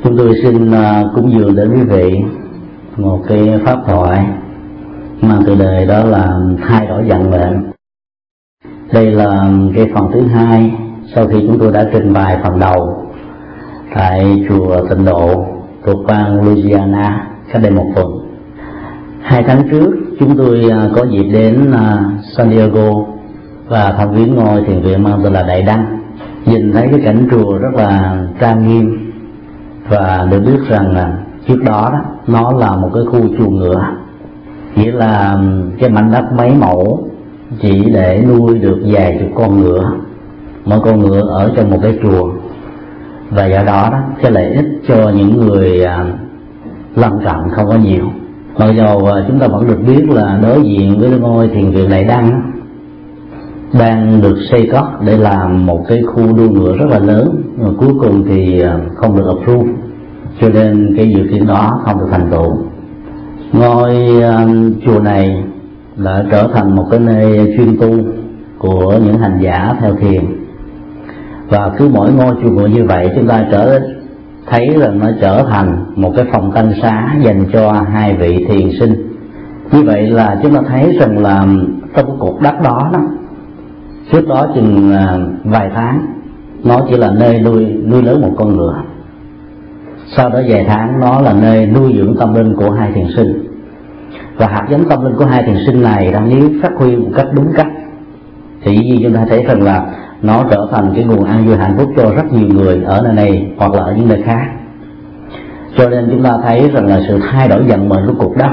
Chúng tôi xin cúng dường đến quý vị một cái pháp thoại mang tựa đề đó là thay đổi vận mệnh. Đây là cái phần thứ hai sau khi chúng tôi đã trình bày phần đầu tại chùa Tịnh Độ thuộc bang Louisiana cách đây một tuần. 2 tháng trước chúng tôi có dịp đến San Diego và thăm viếng ngôi thiền viện mang tên là Đại Đăng. Nhìn thấy cái cảnh chùa rất là trang nghiêm, và được biết rằng là trước đó nó là một cái khu chuồng ngựa, nghĩa là cái mảnh đất mấy mẫu chỉ để nuôi được vài chục con ngựa, mỗi con ngựa ở trong một cái chuồng, và do đó cái lợi ích cho những người lân cận không có nhiều. Mặc dù chúng ta vẫn được biết là đối diện với ngôi thiền viện Đại Đăng đang được xây cất để làm một cái khu đua ngựa rất là lớn, mà cuối cùng thì không được approve, cho nên cái dự kiến đó không được thành tựu. Ngôi chùa này đã trở thành một cái nơi chuyên tu của những hành giả theo thiền, và cứ mỗi ngôi chùa ngựa như vậy chúng ta thấy là nó trở thành một cái phòng tanh xá dành cho 2 vị thiền sinh. Như vậy là chúng ta thấy rằng là trong cái cục đất đó trước đó chừng vài tháng nó chỉ là nơi nuôi lớn một con ngựa, sau đó vài tháng nó là nơi nuôi dưỡng tâm linh của 2 thiền sinh. Và hạt giống tâm linh của 2 thiền sinh này nếu phát huy một cách đúng cách thì chúng ta thấy rằng là nó trở thành cái nguồn an vui hạnh phúc cho rất nhiều người ở nơi này hoặc là ở những nơi khác. Cho nên chúng ta thấy rằng là sự thay đổi vận mệnh của cục đất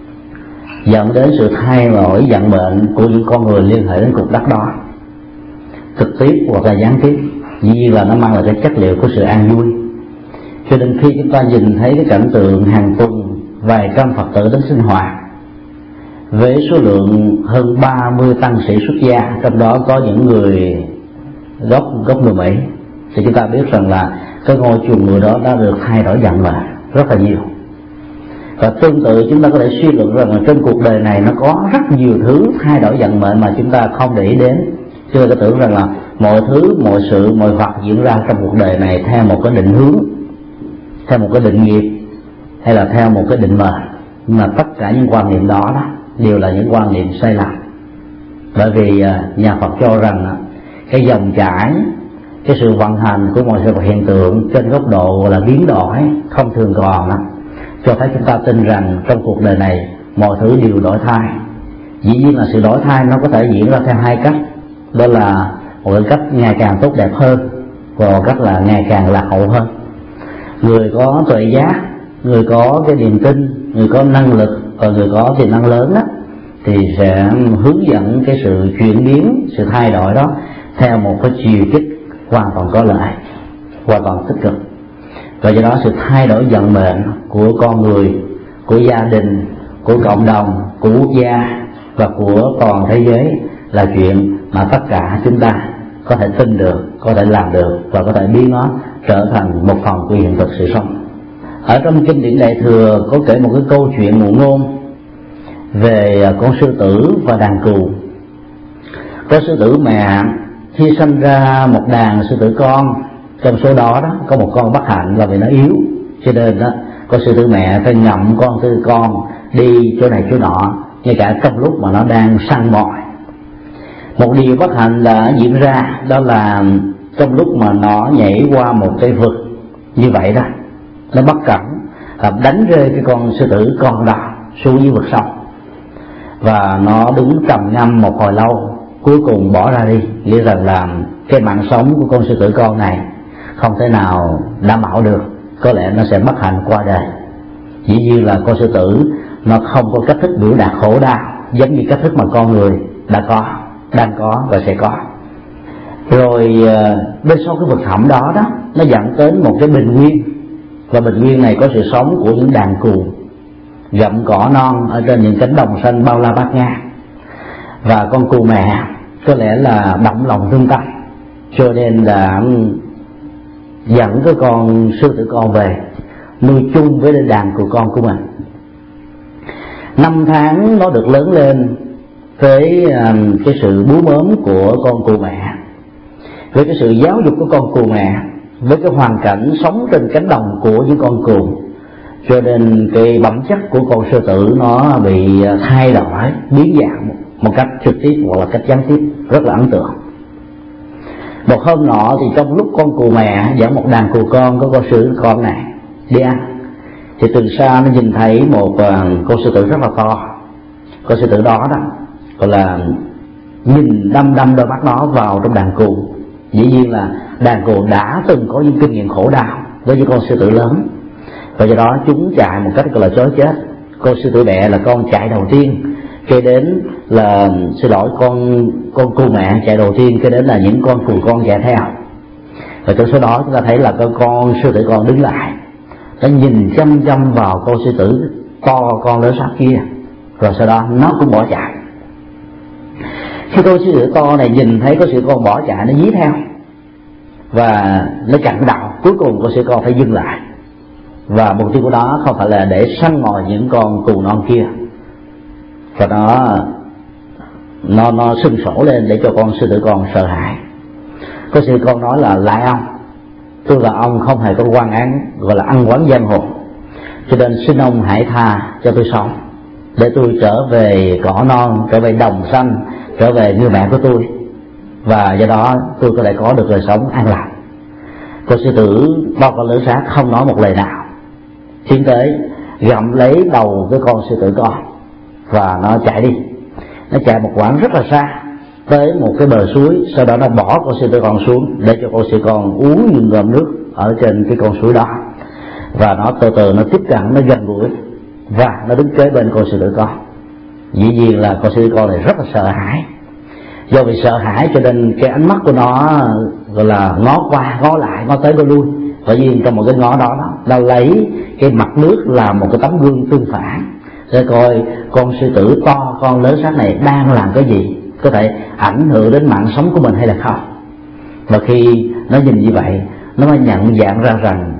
dẫn đến sự thay đổi vận mệnh của những con người liên hệ đến cục đất đó, trực tiếp hoặc là gián tiếp. Dĩ nhiên là nó mang lại cái chất liệu của sự an vui. Cho nên khi chúng ta nhìn thấy cái cảnh tượng hàng tuần vài trăm Phật tử đến sinh hoạt với số lượng hơn 30 tăng sĩ xuất gia, trong đó có những người gốc người Mỹ, thì chúng ta biết rằng là cái ngôi chùa người đó đã được thay đổi vận mệnh rất là nhiều. Và tương tự chúng ta có thể suy luận rằng là trên cuộc đời này nó có rất nhiều thứ thay đổi vận mệnh mà chúng ta không để ý đến. Chưa có tưởng rằng là mọi thứ, mọi sự, mọi vật diễn ra trong cuộc đời này theo một cái định hướng, theo một cái định nghiệp, hay là theo một cái định mệnh. Nhưng mà tất cả những quan niệm đó đều là những quan niệm sai lầm. Bởi vì nhà Phật cho rằng cái dòng chảy, cái sự vận hành của mọi sự vật hiện tượng trên góc độ là biến đổi không thường còn cho thấy chúng ta tin rằng trong cuộc đời này mọi thứ đều đổi thay. Dĩ nhiên là sự đổi thay nó có thể diễn ra theo 2 cách, đó là một cái cách ngày càng tốt đẹp hơn và một cách là ngày càng lạc hậu hơn. Người có tuệ giác, người có cái niềm tin, người có năng lực và người có tiềm năng lớn thì sẽ hướng dẫn cái sự chuyển biến, sự thay đổi đó theo một cái chiều kích hoàn toàn có lợi, hoàn toàn tích cực. Và do đó sự thay đổi vận mệnh của con người, của gia đình, của cộng đồng, của quốc gia và của toàn thế giới là chuyện mà tất cả chúng ta có thể tin được, có thể làm được và có thể biến nó trở thành một phần của hiện thực sự sống. Ở trong kinh điển Đại Thừa có kể một cái câu chuyện ngụ ngôn về con sư tử và đàn cừu. Có sư tử mẹ khi sinh ra một đàn sư tử con, trong số đó có một con bất hạnh là vì nó yếu, cho nên con sư tử mẹ phải ngậm con sư tử con đi chỗ này chỗ nọ, ngay cả trong lúc mà nó đang săn mồi. Một điều bất hạnh đã diễn ra, đó là trong lúc mà nó nhảy qua một cái vực như vậy nó bất cẩn làm đánh rơi cái con sư tử con đó xuống dưới vực sâu, và nó đứng trầm ngâm một hồi lâu, cuối cùng bỏ ra đi, nghĩa rằng là cái mạng sống của con sư tử con này không thể nào đảm bảo được, có lẽ nó sẽ bất hạnh qua đời. Dĩ nhiên là con sư tử nó không có cách thức biểu đạt khổ đau giống như cách thức mà con người đã có, đang có và sẽ có. Rồi bên sau cái vực thẳm đó nó dẫn đến một cái bình nguyên, và bình nguyên này có sự sống của những đàn cừu gặm cỏ non ở trên những cánh đồng xanh bao la bát ngát. Và con cừu mẹ có lẽ là động lòng thương tâm, cho nên là dẫn cái con sư tử con về nuôi chung với đàn cừu con của mình. 5 tháng nó được lớn lên với cái sự bú mớm của con cừu mẹ, với cái sự giáo dục của con cừu mẹ, với cái hoàn cảnh sống trên cánh đồng của những con cừu, cho nên cái bản chất của con sư tử nó bị thay đổi, biến dạng một cách trực tiếp hoặc là cách gián tiếp, rất là ấn tượng. Một hôm nọ thì trong lúc con cừu mẹ dẫn một đàn cừu con của con sư tử con này đi ăn, thì từ xa nó nhìn thấy một con sư tử rất là to. Con sư tử đó gọi là nhìn đăm đăm đôi mắt nó vào trong đàn cừu. Dĩ nhiên là đàn cừu đã từng có những kinh nghiệm khổ đau với những con sư tử lớn, và do đó chúng chạy một cách gọi là chối chết. Con sư tử mẹ là con chạy đầu tiên, kế đến là con cừu mẹ chạy đầu tiên, kế đến là những con cừu con chạy theo. Và trong số đó chúng ta thấy là con sư tử con đứng lại, nó nhìn chăm chăm vào con sư tử to con lớn sát kia, rồi sau đó nó cũng bỏ chạy. Khi con sư tử to này nhìn thấy con sư tử con bỏ chạy, nó dí theo và nó chặn đầu. Cuối cùng con sư tử con phải dừng lại, và mục tiêu của nó không phải là để săn mồi những con cừu non kia, và nó sưng sổ lên để cho con sư tử con sợ hãi. Con sư tử con nói là: lại ông, tôi và ông không hề có quan án gọi là ăn quán giang hồ, cho nên xin ông hãy tha cho tôi sống, để tôi trở về cỏ non, trở về đồng xanh, trở về người mẹ của tôi, và do đó tôi có thể có được đời sống an lạc. Con sư tử to con lớn sát không nói một lời nào, tiến tới gặm lấy đầu cái con sư tử con và nó chạy đi. Nó chạy một quãng rất là xa tới một cái bờ suối, sau đó nó bỏ con sư tử con xuống để cho con sư tử con uống những ngụm nước ở trên cái con suối đó, và nó từ từ nó tiếp cận, nó gần gũi và nó đứng kế bên con sư tử con. Dĩ nhiên là con sư tử con này rất là sợ hãi. Do vì sợ hãi cho nên cái ánh mắt của nó gọi là ngó qua ngó lại, ngó tới ngó lui. Bởi vì trong một cái ngó đó nó lấy cái mặt nước làm một cái tấm gương tương phản để coi con sư tử to con lớn sát này đang làm cái gì, có thể ảnh hưởng đến mạng sống của mình hay là không. Và khi nó nhìn như vậy, nó mới nhận dạng ra rằng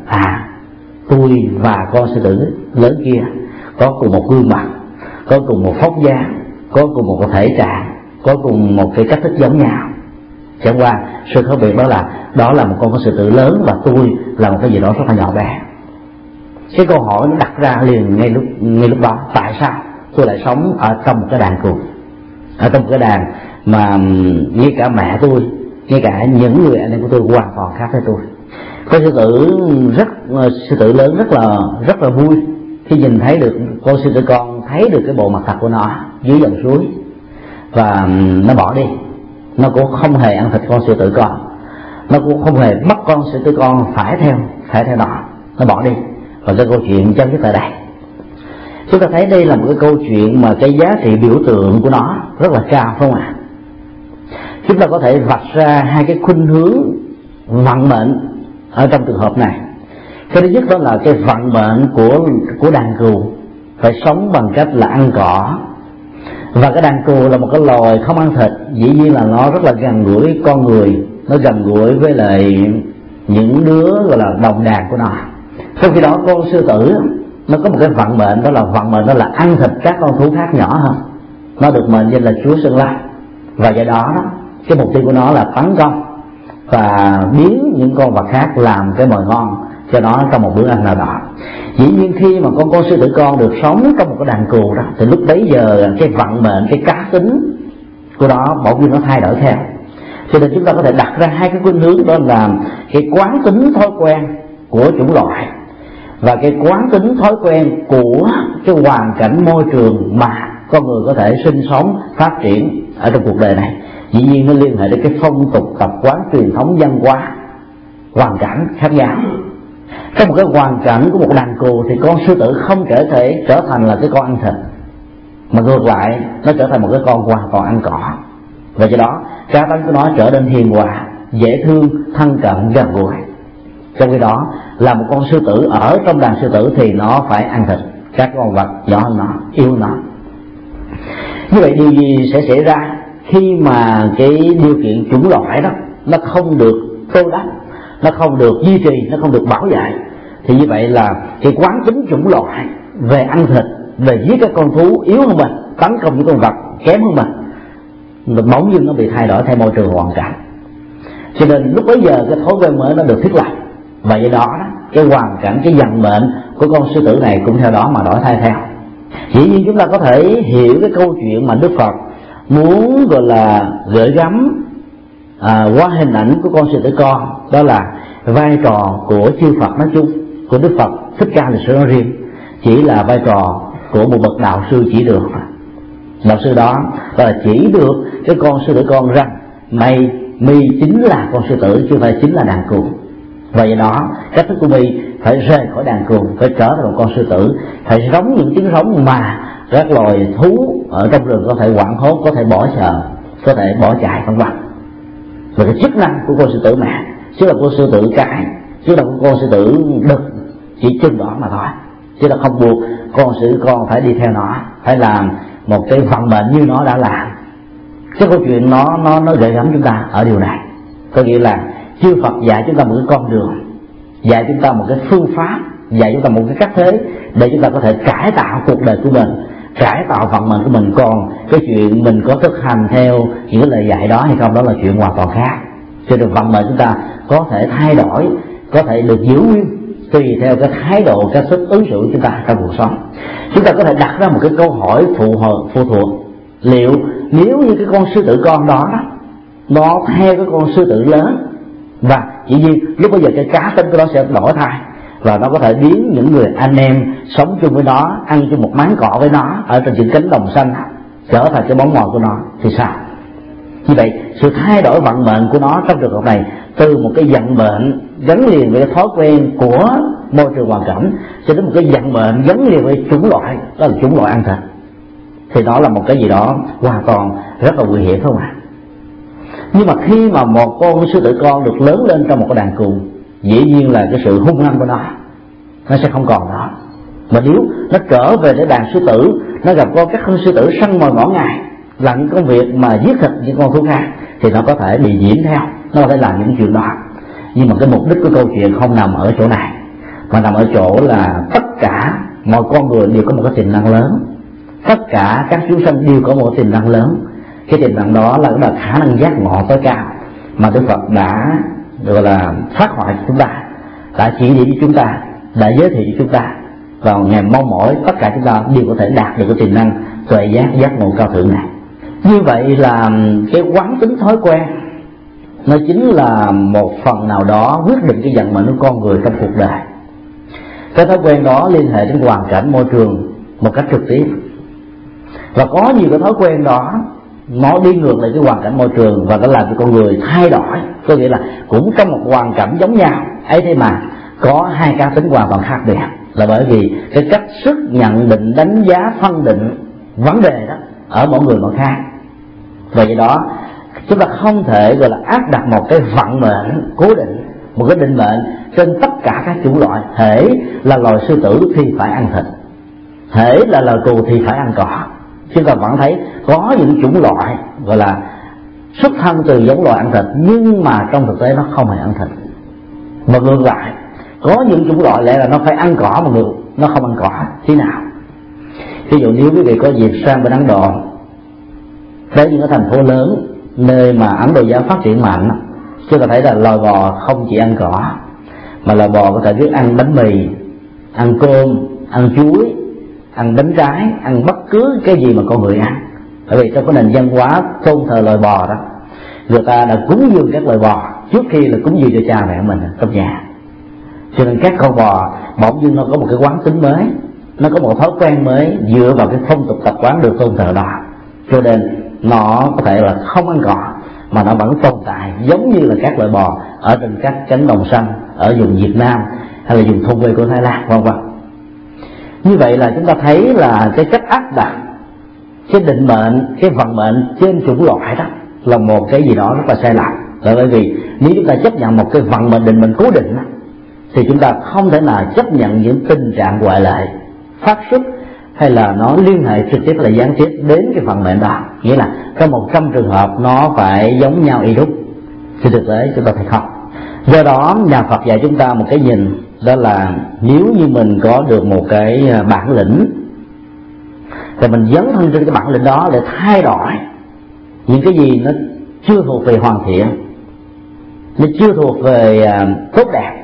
tôi và con sư tử lớn kia có cùng một gương mặt, có cùng một vóc dáng, có cùng một thể trạng, có cùng một cái cách thức giống nhau. Chẳng qua sự khác biệt đó là một con sư tử lớn và tôi là một cái gì đó rất là nhỏ bé. Cái câu hỏi nó đặt ra liền ngay lúc đó: tại sao tôi lại sống ở trong một cái đàn cừu, ở trong một cái đàn mà ngay cả mẹ tôi, ngay cả những người anh em của tôi hoàn toàn khác với tôi. Con sư tử lớn rất là vui khi nhìn thấy được con sư tử con thấy được cái bộ mặt thật của nó dưới dòng suối, và nó bỏ đi. Nó cũng không hề ăn thịt con sư tử con, nó cũng không hề bắt con sư tử con phải theo nó bỏ đi. Và cái câu chuyện chấm dứt tại đây. Chúng ta thấy đây là một cái câu chuyện mà cái giá trị biểu tượng của nó rất là cao, phải không ạ? Chúng ta có thể vạch ra hai cái khuynh hướng vận mệnh ở trong trường hợp này. Cái thứ nhất đó là cái vận mệnh của đàn cừu phải sống bằng cách là ăn cỏ, và cái đàn cừu là một cái loài không ăn thịt, dĩ nhiên là nó rất là gần gũi con người, nó gần gũi với lại những đứa gọi là đồng đàn của nó. Trong khi đó con sư tử nó có một cái vận mệnh, đó là ăn thịt các con thú khác nhỏ hơn. Nó được mệnh danh là chúa Sơn La, và do đó cái mục tiêu của nó là tấn công và biến những con vật khác làm cái mồi ngon cho nó trong một bữa ăn nào đó. Dĩ nhiên khi mà con sư tử con được sống trong một cái đàn cừu đó, thì lúc bấy giờ cái vận mệnh, cái cá tính của nó bỗng nhiên nó thay đổi theo. Cho nên chúng ta có thể đặt ra hai cái khuynh hướng, đó là cái quán tính thói quen của chủng loại và cái quán tính thói quen của cái hoàn cảnh môi trường mà con người có thể sinh sống, phát triển ở trong cuộc đời này. Dĩ nhiên nó liên hệ đến cái phong tục tập quán, truyền thống văn hóa, hoàn cảnh khác nhau. Trong một cái hoàn cảnh của một đàn cừu thì con sư tử không thể trở thành là cái con ăn thịt, mà ngược lại nó trở thành một cái con hoàn toàn ăn cỏ. Và do đó cá tính của nó trở nên hiền hòa, dễ thương, thân cận, gần gũi. Trong khi đó là một con sư tử ở trong đàn sư tử thì nó phải ăn thịt các con vật nhỏ hơn nó, yêu nó. Như vậy điều gì sẽ xảy ra khi mà cái điều kiện chủng loại đó nó không được tô đắp, nó không được duy trì, nó không được bảo vệ, thì như vậy là cái quán tính chủng loại về ăn thịt, về giết các con thú yếu hơn mình, tấn công những con vật kém hơn mình, bỗng dưng nó bị thay đổi theo môi trường hoàn cảnh. Cho nên lúc bấy giờ cái thói quen mới nó được thiết lập, Và do đó cái hoàn cảnh, cái vận mệnh của con sư tử này cũng theo đó mà đổi thay theo. Dĩ nhiên chúng ta có thể hiểu cái câu chuyện mà Đức Phật muốn gọi là gửi gắm qua hình ảnh của con sư tử con, đó là vai trò của chư Phật nói chung, của Đức Phật Thích Ca Lịch Sử nói riêng, chỉ là vai trò của một bậc đạo sư chỉ được. Đạo sư đó là chỉ được cái con sư tử con rằng mi chính là con sư tử chứ không phải chính là đàn cừu. Và do đó cách thức của mi phải rời khỏi đàn cừu, phải trở thành một con sư tử, phải giống những tiếng giống mà các loài thú ở trong rừng có thể hoảng hốt, có thể bỏ sợ, có thể bỏ chạy vân vân. Và cái chức năng của con sư tử mẹ chứ là con sư tử cái, chứ là con sư tử đực chỉ chừng đó mà thôi, chứ là không buộc con sư tử con phải đi theo nó, phải làm một cái vận mệnh như nó đã làm. Cái câu chuyện nó gợi gắm chúng ta ở điều này, có nghĩa là chư Phật dạy chúng ta một cái con đường, dạy chúng ta một cái phương pháp, dạy chúng ta một cái cách thế để chúng ta có thể cải tạo cuộc đời của mình, cải tạo vận mệnh của mình. Còn cái chuyện mình có thực hành theo những cái lời dạy đó hay không, đó là chuyện hoàn toàn khác. Cho nên vận mệnh chúng ta có thể thay đổi, có thể được giữ nguyên tùy theo cái thái độ, cách thức ứng xử của chúng ta trong cuộc sống. Chúng ta có thể đặt ra một cái câu hỏi phụ thuộc: liệu nếu như cái con sư tử con đó nó theo cái con sư tử lớn, và dĩ nhiên lúc bây giờ cái cá tính của nó sẽ đổi thay, và nó có thể biến những người anh em sống chung với nó, ăn chung một máng cỏ với nó ở trên những cánh đồng xanh trở thành cái bóng mồi của nó thì sao? Như vậy sự thay đổi vận mệnh của nó trong trường hợp này, từ một cái vận mệnh gắn liền với cái thói quen của môi trường hoàn cảnh cho đến một cái vận mệnh gắn liền với chủng loại, đó là chủng loại ăn thịt, thì đó là một cái gì đó hoàn toàn rất là nguy hiểm, phải không ạ? Nhưng mà khi mà một con sư tử con được lớn lên trong một cái đàn cừu, dĩ nhiên là cái sự hung hăng của nó sẽ không còn đó. Mà nếu nó trở về để đàn sư tử, nó gặp con các con sư tử săn mồi ngõ ngày, làm những công việc mà giết thịt những con thú khác, thì nó có thể bị nhiễm theo, nó có thể làm những chuyện đó. Nhưng mà cái mục đích của câu chuyện không nằm ở chỗ này, mà nằm ở chỗ là tất cả mọi con người đều có một cái tiềm năng lớn, tất cả các chúng sanh đều có một tiềm năng lớn. Cái tiềm năng đó là khả năng giác ngộ tối cao mà Đức Phật đã gọi là phát họa cho chúng ta, đã chỉ điểm cho chúng ta, đã giới thiệu cho chúng ta, và ngày mong mỏi tất cả chúng ta đều có thể đạt được cái tiềm năng tuệ giác ngộ cao thượng này. Như vậy là cái quán tính thói quen nó chính là một phần nào đó quyết định cái vận mệnh của con người trong cuộc đời. Cái thói quen đó liên hệ đến hoàn cảnh môi trường một cách trực tiếp, và có nhiều cái thói quen đó nó đi ngược lại cái hoàn cảnh môi trường và nó làm cho con người thay đổi. Có nghĩa là cũng trong một hoàn cảnh giống nhau ấy, thế mà có hai cá tính hoàn toàn khác biệt, là bởi vì cái cách sức nhận định, đánh giá, phân định vấn đề đó ở mỗi người mỗi khác. Và do đó chúng ta không thể gọi là áp đặt một cái vận mệnh cố định, một cái định mệnh trên tất cả các chủng loại. Hễ là loài sư tử thì phải ăn thịt, hễ là loài cừu thì phải ăn cỏ. Chúng ta vẫn thấy có những chủng loại gọi là xuất thân từ giống loài ăn thịt, nhưng mà trong thực tế nó không hề ăn thịt. Mà ngược lại, có những chủng loại lẽ là nó phải ăn cỏ mà nó không ăn cỏ thế nào. Ví dụ nếu quý vị có dịp sang bên Ấn Độ, tới những cái thành phố lớn nơi mà Ấn Độ giáo phát triển mạnh, chúng ta thấy là loài bò không chỉ ăn cỏ, mà loài bò có thể biết ăn bánh mì, ăn cơm, ăn chuối, ăn bánh trái, ăn bất cứ cái gì mà con người ăn. Bởi vì trong cái nền văn hóa tôn thờ loài bò đó, người ta đã cúng dường các loài bò trước khi là cúng dường cho cha mẹ mình trong nhà. Cho nên các con bò bỗng dưng nó có một cái quán tính mới, nó có một thói quen mới dựa vào cái phong tục tập quán được tôn thờ đó, cho nên nó có thể là không ăn cỏ mà nó vẫn tồn tại giống như là các loại bò ở trên các cánh đồng xanh ở vùng Việt Nam hay là vùng thôn quê của Thái Lan vân vân. Như vậy là chúng ta thấy là cái cách áp đặt cái định mệnh, cái vận mệnh trên chủng loại đó là một cái gì đó rất là sai lầm. Là bởi vì nếu chúng ta chấp nhận một cái vận mệnh định mệnh cố định đó, thì chúng ta không thể nào chấp nhận những tình trạng ngoại lệ phát xuất hay là nó liên hệ trực tiếp là gián tiếp đến cái vận mệnh đó. Nghĩa là trong 100 trường hợp nó phải giống nhau y đúc, thì thực tế chúng ta thấy không. Do đó nhà Phật dạy chúng ta một cái nhìn, đó là nếu như mình có được một cái bản lĩnh thì mình dấn thân trên cái bản lĩnh đó để thay đổi những cái gì nó chưa thuộc về hoàn thiện, nó chưa thuộc về tốt đẹp,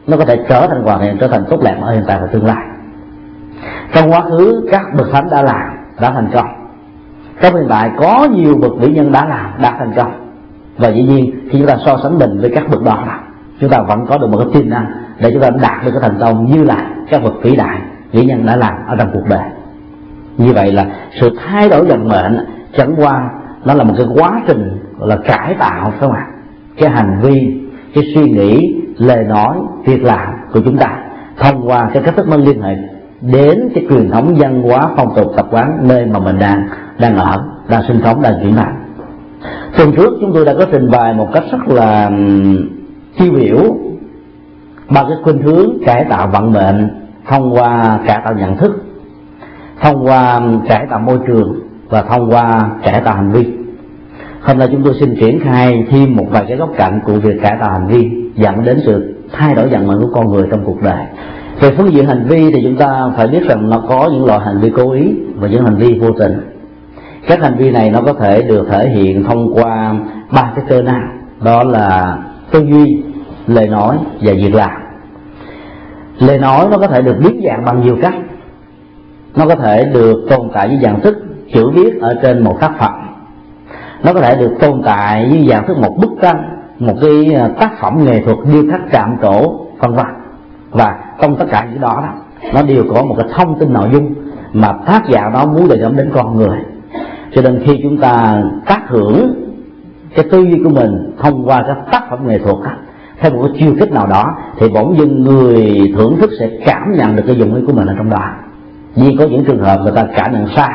nó có thể trở thành hoàn thiện, trở thành tốt đẹp ở hiện tại và tương lai. Trong quá khứ các bậc thánh đã làm, đã thành công. Trong hiện tại có nhiều bậc vĩ nhân đã làm, đã thành công. Và dĩ nhiên khi chúng ta so sánh mình với các bậc đó, chúng ta vẫn có được một cái tiềm năng để chúng ta đạt được cái thành công như là các bậc vĩ đại, vĩ nhân đã làm ở trong cuộc đời. Như vậy là sự thay đổi vận mệnh chẳng qua nó là một cái quá trình gọi là cải tạo, phải không ạ? Cái hành vi, cái suy nghĩ, lời nói, việc làm của chúng ta thông qua cái cách thức nó liên hệ đến cái truyền thống văn hóa, phong tục tập quán nơi mà mình đang ở, đang sinh sống, đang chuyển thành. Tuần trước chúng tôi đã có trình bày một cách rất là tiêu biểu ba cái khuynh hướng cải tạo vận mệnh thông qua cải tạo nhận thức, thông qua cải tạo môi trường và thông qua cải tạo hành vi. Hôm nay chúng tôi xin triển khai thêm một vài cái góc cạnh của việc cải tạo hành vi dẫn đến sự thay đổi vận mệnh của con người trong cuộc đời. Về phương diện hành vi thì chúng ta phải biết rằng nó có những loại hành vi cố ý và những hành vi vô tình. Các hành vi này nó có thể được thể hiện thông qua ba cái cơ năng, đó là tư duy, lời nói và việc làm. Lời nói nó có thể được biến dạng bằng nhiều cách. Nó có thể được tồn tại với dạng thức chữ viết ở trên một tác phẩm. Nó có thể được tồn tại với dạng thức một bức tranh, một cái tác phẩm nghệ thuật điêu khắc chạm trổ, vân vân. Và trong tất cả những đó, nó đều có một cái thông tin nội dung mà tác giả đó muốn đề cập đến con người. Cho nên khi chúng ta tác hưởng cái tư duy của mình thông qua các tác phẩm nghệ thuật theo một cái chiêu thức nào đó, thì bỗng dưng người thưởng thức sẽ cảm nhận được cái dụng ý của mình ở trong đó. Vì có những trường hợp người ta cảm nhận sai,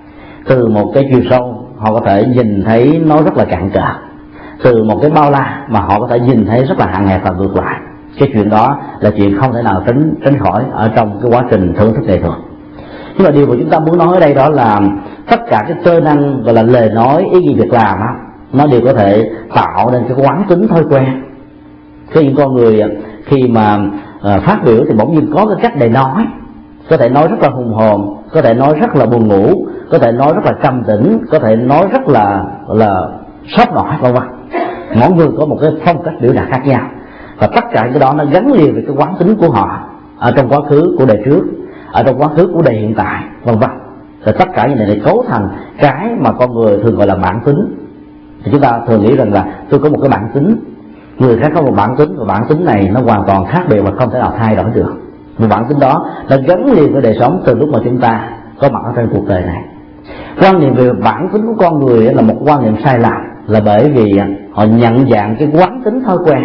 từ một cái chiều sâu họ có thể nhìn thấy nó rất là cạn cỡ, từ một cái bao la mà họ có thể nhìn thấy rất là hạn hẹp và ngược lại. Cái chuyện đó là chuyện không thể nào tránh khỏi ở trong cái quá trình thưởng thức nghệ thuật. Nhưng mà điều mà chúng ta muốn nói ở đây đó là tất cả cái cơ năng gọi là lời nói, ý nghĩ, việc làm nó đều có thể tạo nên cái quán tính thói quen. Có những con người khi mà phát biểu thì bỗng nhiên có cái cách để nói, có thể nói rất là hùng hồn, có thể nói rất là buồn ngủ, có thể nói rất là trầm tĩnh, có thể nói rất là sốc nổi, vân vân. Mỗi người có một cái phong cách biểu đạt khác nhau, và tất cả cái đó nó gắn liền với cái quán tính của họ ở trong quá khứ của đời trước, ở trong quá khứ của đời hiện tại, vân vân. Rồi tất cả những này để cấu thành cái mà con người thường gọi là bản tính. Thì chúng ta thường nghĩ rằng là tôi có một cái bản tính, người khác có một bản tính, và bản tính này nó hoàn toàn khác biệt và không thể nào thay đổi được. Một bản tính đó nó gắn liền với đời sống từ lúc mà chúng ta có mặt ở trên cuộc đời này. Quan niệm về bản tính của con người là một quan niệm sai lầm, là bởi vì họ nhận dạng cái quán tính thói quen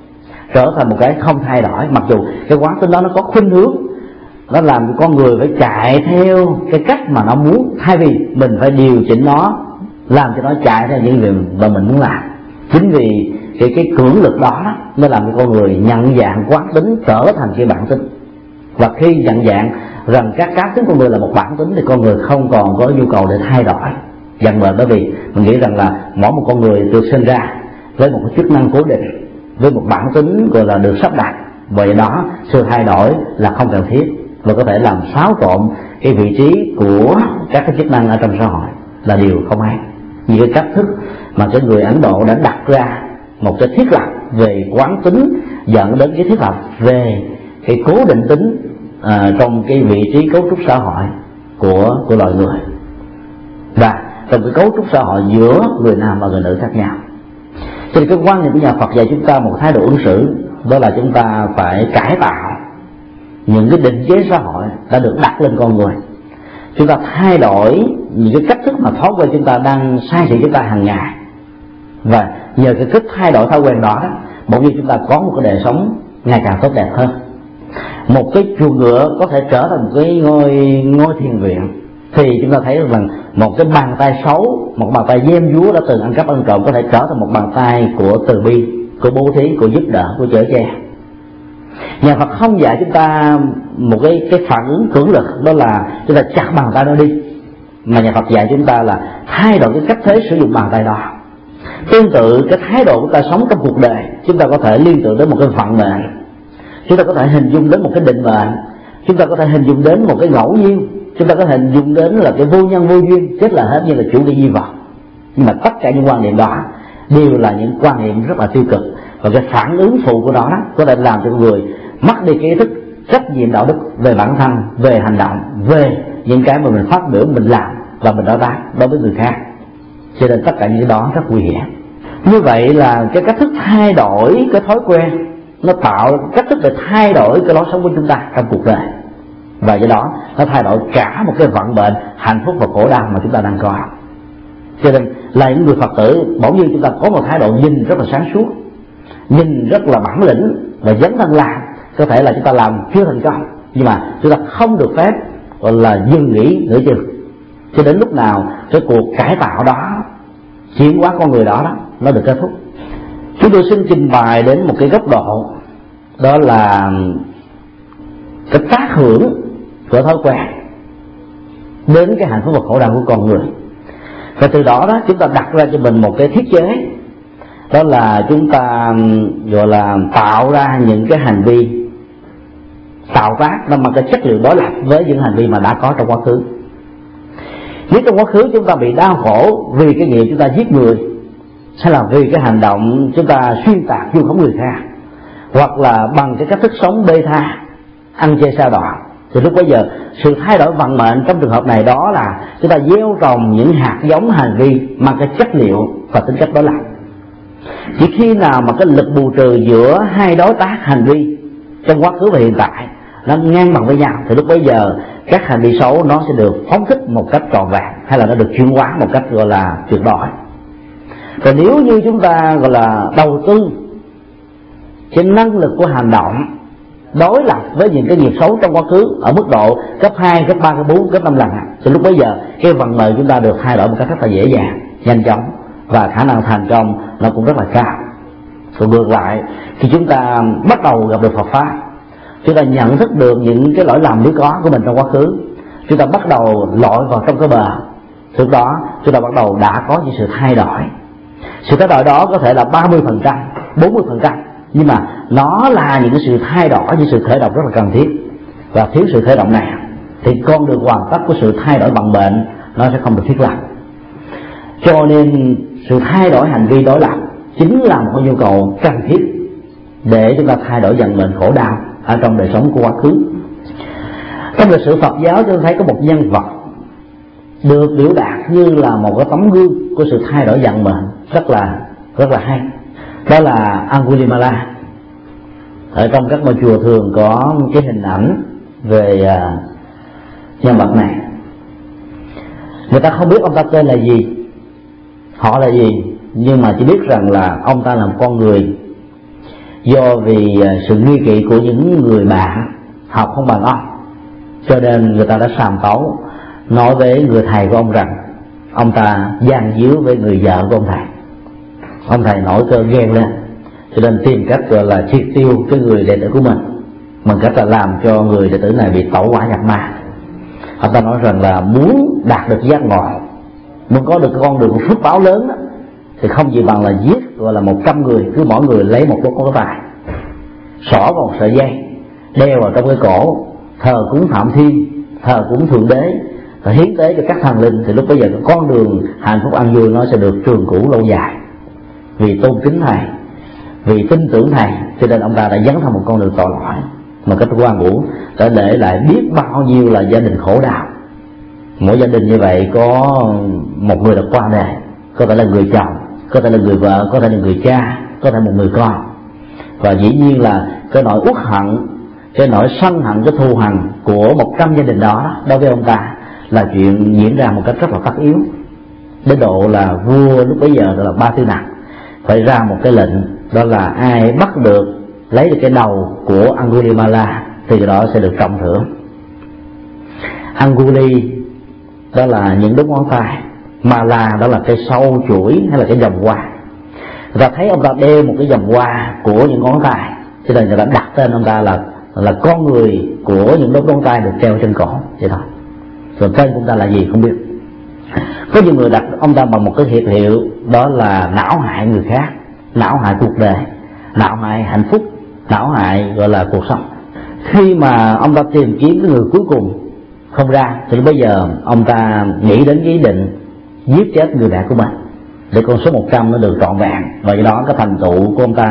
trở thành một cái không thay đổi, mặc dù cái quán tính đó nó có khuynh hướng, nó làm cho con người phải chạy theo cái cách mà nó muốn, thay vì mình phải điều chỉnh nó, làm cho nó chạy theo những việc mà mình muốn làm. Chính vì cái cưỡng lực đó nó làm cho con người nhận dạng quán tính trở thành cái bản tính. Và khi nhận dạng rằng các cá tính con người là một bản tính thì con người không còn có nhu cầu để thay đổi vận mệnh, bởi vì mình nghĩ rằng là mỗi một con người được sinh ra với một cái chức năng cố định, với một bản tính gọi là được sắp đặt. Vậy đó, sự thay đổi là không cần thiết và có thể làm xáo trộn cái vị trí của các cái chức năng ở trong xã hội là điều không hay. Như cái cách thức mà cái người Ấn Độ đã đặt ra một cái thiết lập về quán tính dẫn đến cái thiết lập về cái cố định tính trong cái vị trí cấu trúc xã hội của loài người, và trong cái cấu trúc xã hội giữa người nam và người nữ khác nhau. Cho nên cái quan niệm của nhà Phật dạy chúng ta một thái độ ứng xử, đó là chúng ta phải cải tạo những cái định chế xã hội đã được đặt lên con người. Chúng ta thay đổi những cái cách thức mà thói quen chúng ta đang sai trị chúng ta hàng ngày, và nhờ cái cách thay đổi thói quen đó, bỗng nhiên chúng ta có một cái đời sống ngày càng tốt đẹp hơn. Một cái chuồng ngựa có thể trở thành một cái ngôi thiền viện, thì chúng ta thấy rằng một cái bàn tay xấu, một bàn tay gem dúa đã từng ăn cắp ăn trộm có thể trở thành một bàn tay của từ bi, của bố thí, của giúp đỡ, của chở che. Nhà Phật không dạy chúng ta một cái phản ứng cưỡng lực, đó là chúng ta chặt bàn tay nó đi, mà nhà Phật dạy chúng ta là thay đổi cái cách thế sử dụng bàn tay đó. Tương tự cái thái độ của ta sống trong cuộc đời, chúng ta có thể liên tưởng đến một cái vận mệnh, chúng ta có thể hình dung đến một cái định mệnh, chúng ta có thể hình dung đến một cái ngẫu nhiên, chúng ta có thể hình dung đến là cái vô nhân vô duyên, chết là hết như là chủ nghĩa duy vật. Nhưng mà tất cả những quan niệm đó đều là những quan niệm rất là tiêu cực, và cái phản ứng phụ của nó có thể làm cho người mất đi cái ý thức trách nhiệm đạo đức về bản thân, về hành động, về những cái mà mình phát biểu, mình làm và mình đối tác đối với người khác. Cho nên tất cả những cái đó rất nguy hiểm. Như vậy là cái cách thức thay đổi cái thói quen, nó tạo cách thức để thay đổi cái lối sống của chúng ta trong cuộc đời, và do đó nó thay đổi cả một cái vận mệnh hạnh phúc và khổ đau mà chúng ta đang có. Cho nên là những người Phật tử, bỗng nhiên chúng ta có một thái độ nhìn rất là sáng suốt, nhìn rất là bản lĩnh và dấn thân làm. Có thể là chúng ta làm chưa thành công, nhưng mà chúng ta không được phép gọi là dừng nghỉ nửa chừng, cho đến lúc nào cái cuộc cải tạo đó, chuyển hóa con người đó nó được kết thúc. Chúng tôi xin trình bày đến một cái góc độ, đó là cái tác hưởng của thói quen đến cái hạnh phúc và khổ đau của con người. Và từ đó chúng ta đặt ra cho mình một cái thiết chế, đó là chúng ta gọi là tạo ra những cái hành vi tạo tác nó mang cái chất liệu đối lập với những hành vi mà đã có trong quá khứ. Nếu trong quá khứ chúng ta bị đau khổ vì cái nghiệp chúng ta giết người, hay là vì cái hành động chúng ta xuyên tạc vu khống người khác, hoặc là bằng cái cách thức sống bê tha, ăn chơi sa đọa, thì lúc bấy giờ sự thay đổi vận mệnh trong trường hợp này đó là chúng ta gieo trồng những hạt giống hành vi mang cái chất liệu và tính cách đối lập. Chỉ khi nào mà cái lực bù trừ giữa hai đối tác hành vi trong quá khứ và hiện tại nó ngang bằng với nhau, thì lúc bấy giờ các hành vi xấu nó sẽ được phóng thích một cách trọn vẹn, hay là nó được chuyển hóa một cách gọi là tuyệt đối. Còn nếu như chúng ta gọi là đầu tư trên năng lực của hành động đối lập với những cái nghiệp xấu trong quá khứ ở mức độ cấp 2, cấp 3, cấp 4, cấp 5 lần, thì lúc bấy giờ cái vận mệnh chúng ta được thay đổi một cách rất là dễ dàng, nhanh chóng, và khả năng thành công nó cũng rất là cao. Còn ngược lại, khi chúng ta bắt đầu gặp được Phật pháp, chúng ta nhận thức được những cái lỗi lầm nếu có của mình trong quá khứ, chúng ta bắt đầu lội vào trong cái bờ, lúc đó chúng ta bắt đầu đã có những sự thay đổi. Sự thay đổi đó có thể là 30%, 40%, nhưng mà nó là những cái sự thay đổi, những sự khởi động rất là cần thiết. Và thiếu sự khởi động này thì con đường hoàn tất của sự thay đổi vận mệnh nó sẽ không được thiết lập. Cho nên sự thay đổi hành vi đối lập chính là một nhu cầu cần thiết để chúng ta thay đổi vận mệnh khổ đau ở trong đời sống của quá khứ. Trong lịch sử Phật giáo chúng ta thấy có một nhân vật được biểu đạt như là một cái tấm gương của sự thay đổi vận mệnh rất là hay, đó là Angulimala. Ở trong các ngôi chùa thường có cái hình ảnh về nhân vật này. Người ta không biết ông ta tên là gì, họ là gì, nhưng mà chỉ biết rằng là ông ta là một con người do vì sự nghi kỵ của những người bạn học không bằng cho nên người ta đã sàm tấu nói với người thầy của ông rằng ông ta gian díu với người vợ của ông thầy. Ông thầy nổi cơn ghen lên, cho nên tìm cách gọi là triệt tiêu cái người đệ tử của mình bằng cách là làm cho người đệ tử này bị tẩu hỏa nhập ma. Ông ta nói rằng là muốn đạt được giác ngộ, muốn có được cái con đường phước báo lớn đó, thì không gì bằng là giết gọi là 100 người, cứ mỗi người lấy một đốt ngón tay, xỏ vào một sợi dây, đeo vào trong cái cổ, thờ cúng Phạm Thiên, thờ cúng Thượng Đế và hiến tế cho các thần linh. Thì lúc bây giờ con đường hạnh phúc an vui nó sẽ được trường cửu lâu dài. Vì tôn kính thầy, vì tin tưởng thầy, cho nên ông ta đã dấn thân một con đường tội lỗi một cách oan uổng, đã để lại biết bao nhiêu là gia đình khổ đau. Mỗi gia đình như vậy có một người đã qua đời, có thể là người chồng, có thể là người vợ, có thể là người cha, có thể một người con. Và dĩ nhiên là cái nỗi uất hận, cái nỗi sân hận, cái thù hằn của 100 gia đình đó đối với ông ta là chuyện diễn ra một cách rất là tất yếu, đến độ là vua lúc bấy giờ là Ba Tư Nặc phải ra một cái lệnh, đó là ai bắt được lấy được cái đầu của Angulimala thì cái đó sẽ được trọng thưởng. Anguli đó là những đốt ngón tay, Mala đó là cái sâu chuỗi hay là cái vòng hoa. Người ta thấy ông ta đeo một cái vòng hoa của những ngón tay, cho nên người ta đặt tên ông ta là con người của những đốt ngón tay được treo trên cổ vậy thôi. Rồi tên của ông ta là gì không biết. Có nhiều người đặt ông ta bằng một cái thiệt hiệu, đó là não hại người khác, não hại cuộc đời, não hại hạnh phúc, não hại gọi là cuộc sống. Khi mà ông ta tìm kiếm cái người cuối cùng không ra, thì bây giờ ông ta nghĩ đến ý định giết chết người bạn của mình để con số 100 nó được trọn vẹn, và do đó cái thành tựu của ông ta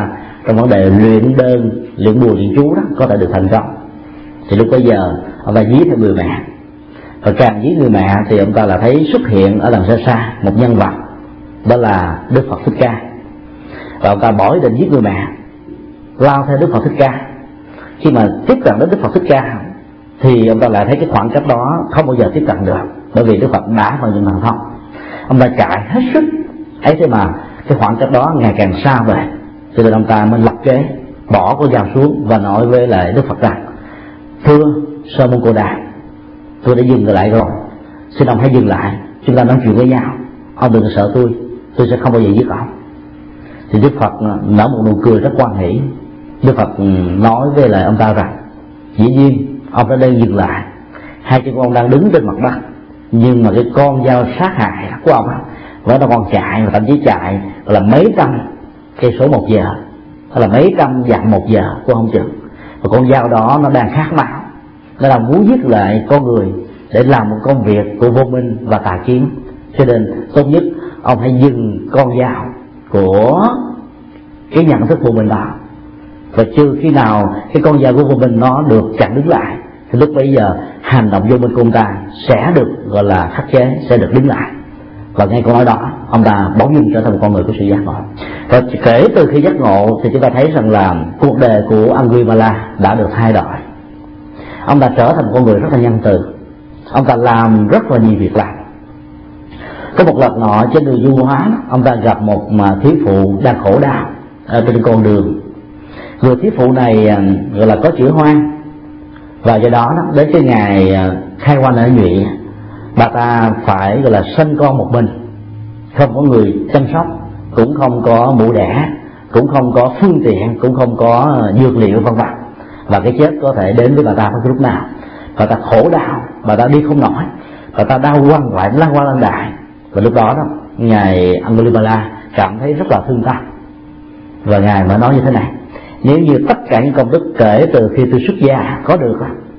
trong vấn đề luyện đơn, luyện bùa, luyện chú đó có thể được thành công. Thì lúc bấy giờ ông ta dí theo người mẹ, và càng dí người mẹ thì ông ta là thấy xuất hiện ở đằng xa xa một nhân vật, đó là Đức Phật Thích Ca. Và ông ta bỏ ý định giết người mẹ, lao theo Đức Phật Thích Ca. Khi mà tiếp cận đến Đức Phật Thích Ca thì ông ta lại thấy cái khoảng cách đó không bao giờ tiếp cận được, bởi vì Đức Phật đã vào những thần thông. Ông ta chạy hết sức ấy, thế mà cái khoảng cách đó ngày càng xa về, cho nên ông ta mới lập kế bỏ con dao xuống và nói với lại Đức Phật rằng: thưa Sa môn Cồ Đà, tôi đã dừng lại rồi, xin ông hãy dừng lại, chúng ta nói chuyện với nhau, ông đừng sợ tôi sẽ không bao giờ giết ông. Thì Đức Phật nở một nụ cười rất quan hỷ. Đức Phật nói với lại ông ta rằng: dĩ nhiên ông đã đang dừng lại, hai chân ông đang đứng trên mặt đất, nhưng mà cái con dao sát hại của ông nó còn chạy, và thậm chí chạy là mấy trăm cây số một giờ, hay là mấy trăm dặm một giờ của ông chừng. Và con dao đó nó đang khát máu, nó đang muốn giết lại con người để làm một công việc của vô minh và tà kiến. Cho nên tốt nhất ông hãy dừng con dao của cái nhận thức vô minh đó, và trừ khi nào cái con dao của vô minh nó được chặn đứng lại thì lúc bấy giờ hành động vô minh của ông ta sẽ được gọi là khắc chế, sẽ được đứng lại. Và ngay câu nói đó ông ta bỗng dưng trở thành một con người của sự giác ngộ. Và kể từ khi giác ngộ thì chúng ta thấy rằng là cuộc đời của Angulimala đã được thay đổi. Ông ta trở thành một con người rất là nhân từ, ông ta làm rất là nhiều việc làm. Có một lần nọ trên đường du hóa, ông ta gặp một thiếu phụ đang khổ đau ở trên con đường. Người thiếu phụ này gọi là có chữa hoang, và do đó đến cái ngày khai hoang ở nhụy, bà ta phải gọi là sinh con một mình, không có người chăm sóc, cũng không có mụ đẻ, cũng không có phương tiện, cũng không có dược liệu vân vân, và cái chết có thể đến với bà ta bất cứ lúc nào. Bà ta khổ đau, bà ta đi không nổi, bà ta đau quằn quại lăn qua lăn lại. Và lúc đó ngài Angulimala cảm thấy rất là thương tâm, và ngài mới nói như thế này: nếu như tất cả những công đức kể từ khi tôi xuất gia có được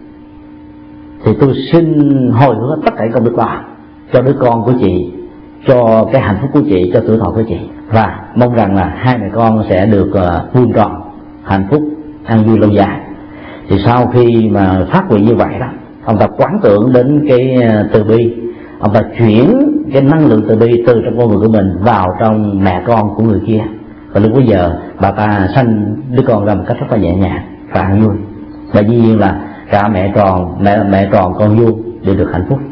thì tôi xin hồi hướng tất cả những công đức đó cho đứa con của chị, cho cái hạnh phúc của chị, cho tuổi thọ của chị, và mong rằng là hai mẹ con sẽ được vuông tròn hạnh phúc, an vui lâu dài. Thì sau khi mà phát nguyện như vậy đó, ông ta quán tưởng đến cái từ bi, ông ta chuyển cái năng lượng từ bi từ trong con người của mình vào trong mẹ con của người kia, và lúc bây giờ bà ta sanh đứa con ra một cách rất là nhẹ nhàng và an vui. Và dĩ nhiên là cả mẹ tròn con vuông đều được hạnh phúc.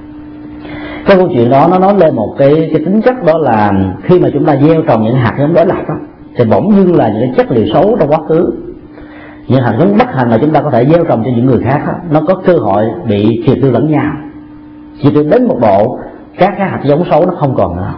Cái câu chuyện đó nó nói lên một cái tính chất, đó là khi mà chúng ta gieo trồng những hạt giống đối lập đó, thì bỗng dưng là những cái chất liệu xấu trong quá khứ, những hạt giống bất hạnh mà chúng ta có thể gieo trồng cho những người khác đó, nó có cơ hội bị triệt tiêu lẫn nhau. Chỉ đến một độ các cái hạt giống xấu nó không còn nữa,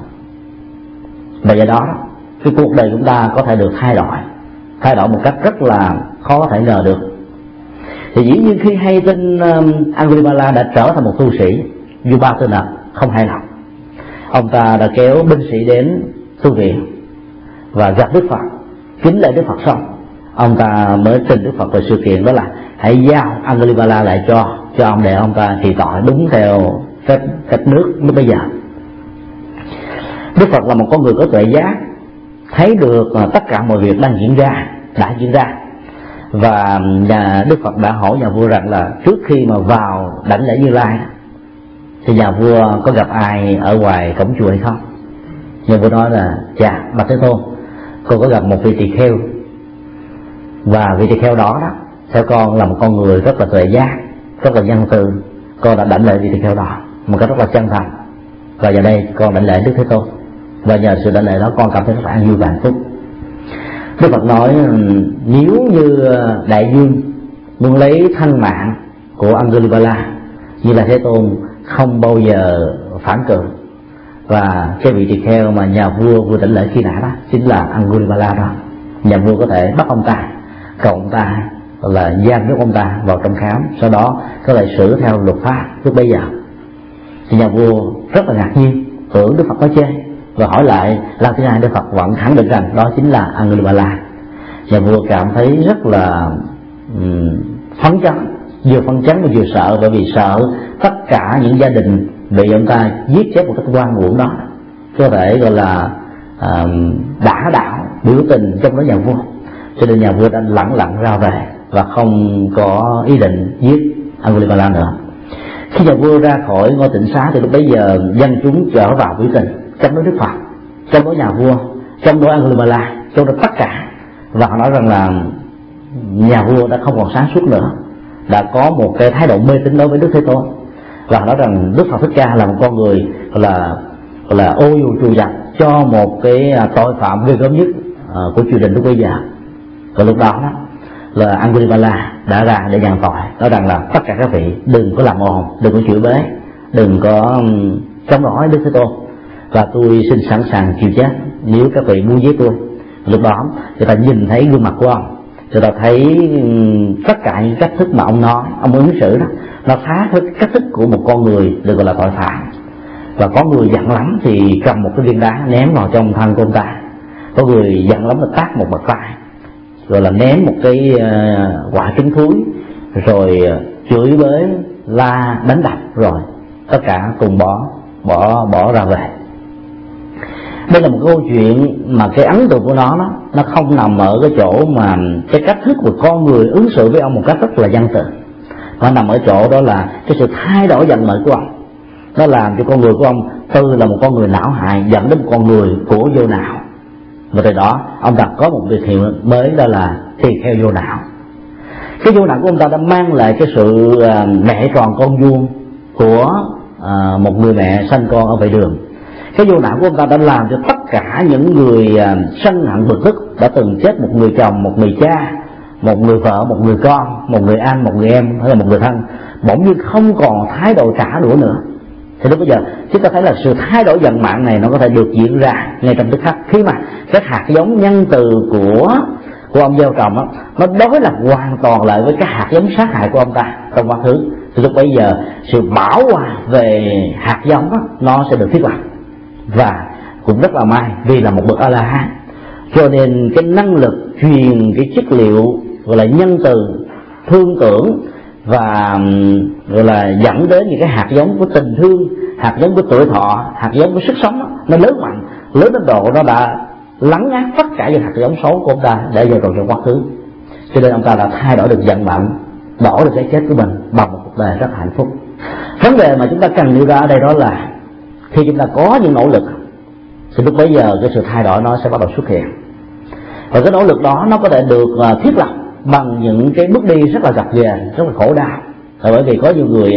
và do đó cái cuộc đời chúng ta có thể được thay đổi một cách rất là khó có thể ngờ được. Thì dĩ nhiên khi hay tin Angulimala đã trở thành một tu sĩ, Yubatana không hài lòng, ông ta đã kéo binh sĩ đến tu viện và gặp Đức Phật, kính lễ Đức Phật xong, ông ta mới trình Đức Phật về sự kiện đó là hãy giao Angulimala lại cho ông để ông ta trị tội đúng theo phép nước lúc bây giờ. Đức Phật là một con người có tuệ giác, thấy được tất cả mọi việc đã diễn ra, và Đức Phật đã hỏi nhà vua rằng là trước khi mà vào đảnh lễ Như Lai thì nhà vua có gặp ai ở ngoài cổng chùa hay không? Nhà vua nói là: dạ bạch Thế Tôn, con có gặp một vị tỳ kheo, và vị tỳ kheo đó theo con là một con người rất là tuệ giác, rất là nhân từ. Con đã đảnh lễ vị tỳ kheo đó một cách rất là chân thành, và giờ đây con đảnh lễ Đức Thế Tôn, và nhờ sự đảnh lễ đó con cảm thấy rất là an vui và hạnh phúc. Đức Phật nói: nếu như đại dương muốn lấy thân mạng của Angulimala, như là Thế Tôn không bao giờ phản cự, và cái vị tỳ kheo mà nhà vua vừa đảnh lễ khi nãy đó chính là Angulimala đó. Nhà vua có thể bắt ông ta, cầu ông ta, là giam nhốt ông ta vào trong khám, sau đó có thể xử theo luật pháp lúc bấy giờ. Thì nhà vua rất là ngạc nhiên, tưởng Đức Phật có chê, và hỏi lại lần thứ hai, Đức Phật vẫn khẳng định rằng đó chính là Angulimala. Nhà vua cảm thấy rất là phấn chấn, vừa phấn chấn và vừa sợ, bởi vì sợ tất cả những gia đình bị ông ta giết chết một cách oan uổng đó có thể gọi là đã đạo biểu tình trong đó nhà vua. cho nên nhà vua đã lẳng lặng ra về và không có ý định giết Angulimala nữa. Khi nhà vua ra khỏi ngôi tịnh xá thì lúc bấy giờ dân chúng trở vào biểu tình chống đối Đức Phật, chống đối nhà vua, chống đối Angulimala, chống đối tất cả, và họ nói rằng là nhà vua đã không còn sáng suốt nữa, đã có một cái thái độ mê tín đối với Đức Thế Tôn, và họ nói rằng Đức Phật Thích Ca là một con người là ô dù trù dập cho một cái tội phạm ghê gớm nhất của triều đình lúc bây giờ. Và lúc đó là Angulimala đã ra để nhận tội, nói rằng là tất cả các vị đừng có làm ồn, đừng có chửi bới, đừng có chống đối Đức Thế Tôn, và tôi xin sẵn sàng chịu chết nếu các vị muốn giết tôi. Lúc đó người ta nhìn thấy gương mặt của ông, người ta thấy tất cả những cách thức mà ông nói, ông ứng xử đó, nó khác với cách thức của một con người được gọi là tội phạm. Và có người giận lắm thì cầm một cái viên đá ném vào trong thân của ông ta, có người giận lắm là tát một bạt tai, rồi là ném một cái quả trứng thúi, rồi chửi bới, la, đánh đập, rồi tất cả cùng bỏ ra về. Đây là một câu chuyện mà cái ấn tượng của nó không nằm ở cái chỗ mà cái cách thức của con người ứng xử với ông một cách rất là dân sự, mà nằm ở chỗ đó là cái sự thay đổi vận mệnh của ông. Nó làm cho con người của ông từ là một con người não hại dẫn đến một con người của vô não. Và từ đó ông ta có một việc hiệu mới, đó là tỳ kheo vô não. Cái vô não của ông ta đã mang lại cái sự mẹ tròn con vuông của một người mẹ sanh con ở vệ đường. Cái vô não của ông ta đã làm cho tất cả những người sân hận bực tức, đã từng chết một người chồng, một người cha, một người vợ, một người con, một người anh, một người em hay là một người thân, bỗng nhiên không còn thái độ trả đũa nữa. Thì lúc bây giờ chúng ta thấy là sự thay đổi vận mạng này nó có thể được diễn ra ngay trong tức khắc, khi mà cái hạt giống nhân từ của ông gieo trồng đó, nó đối lập hoàn toàn lại với cái hạt giống sát hại của ông ta trong quá khứ. Thì lúc bây giờ sự bảo hòa về hạt giống đó, nó sẽ được thiết lập. Và cũng rất là may vì là một bậc A La Hán, cho nên cái năng lực truyền cái chất liệu gọi là nhân từ, thương tưởng và gọi là dẫn đến những cái hạt giống của tình thương, hạt giống của tuổi thọ, hạt giống của sức sống đó, nó lớn mạnh, lớn đến độ nó đã lấn át tất cả những hạt giống xấu của ông ta để vào trong quá khứ. Cho nên ông ta đã thay đổi được vận mệnh, đổi được cái chết của mình bằng một cuộc đời rất hạnh phúc. Vấn đề mà chúng ta cần nêu ra ở đây đó là khi chúng ta có những nỗ lực thì lúc bấy giờ cái sự thay đổi nó sẽ bắt đầu xuất hiện, và cái nỗ lực đó nó có thể được thiết lập bằng những cái bước đi rất là gập ghềnh, rất là khổ đau. Bởi vì có nhiều người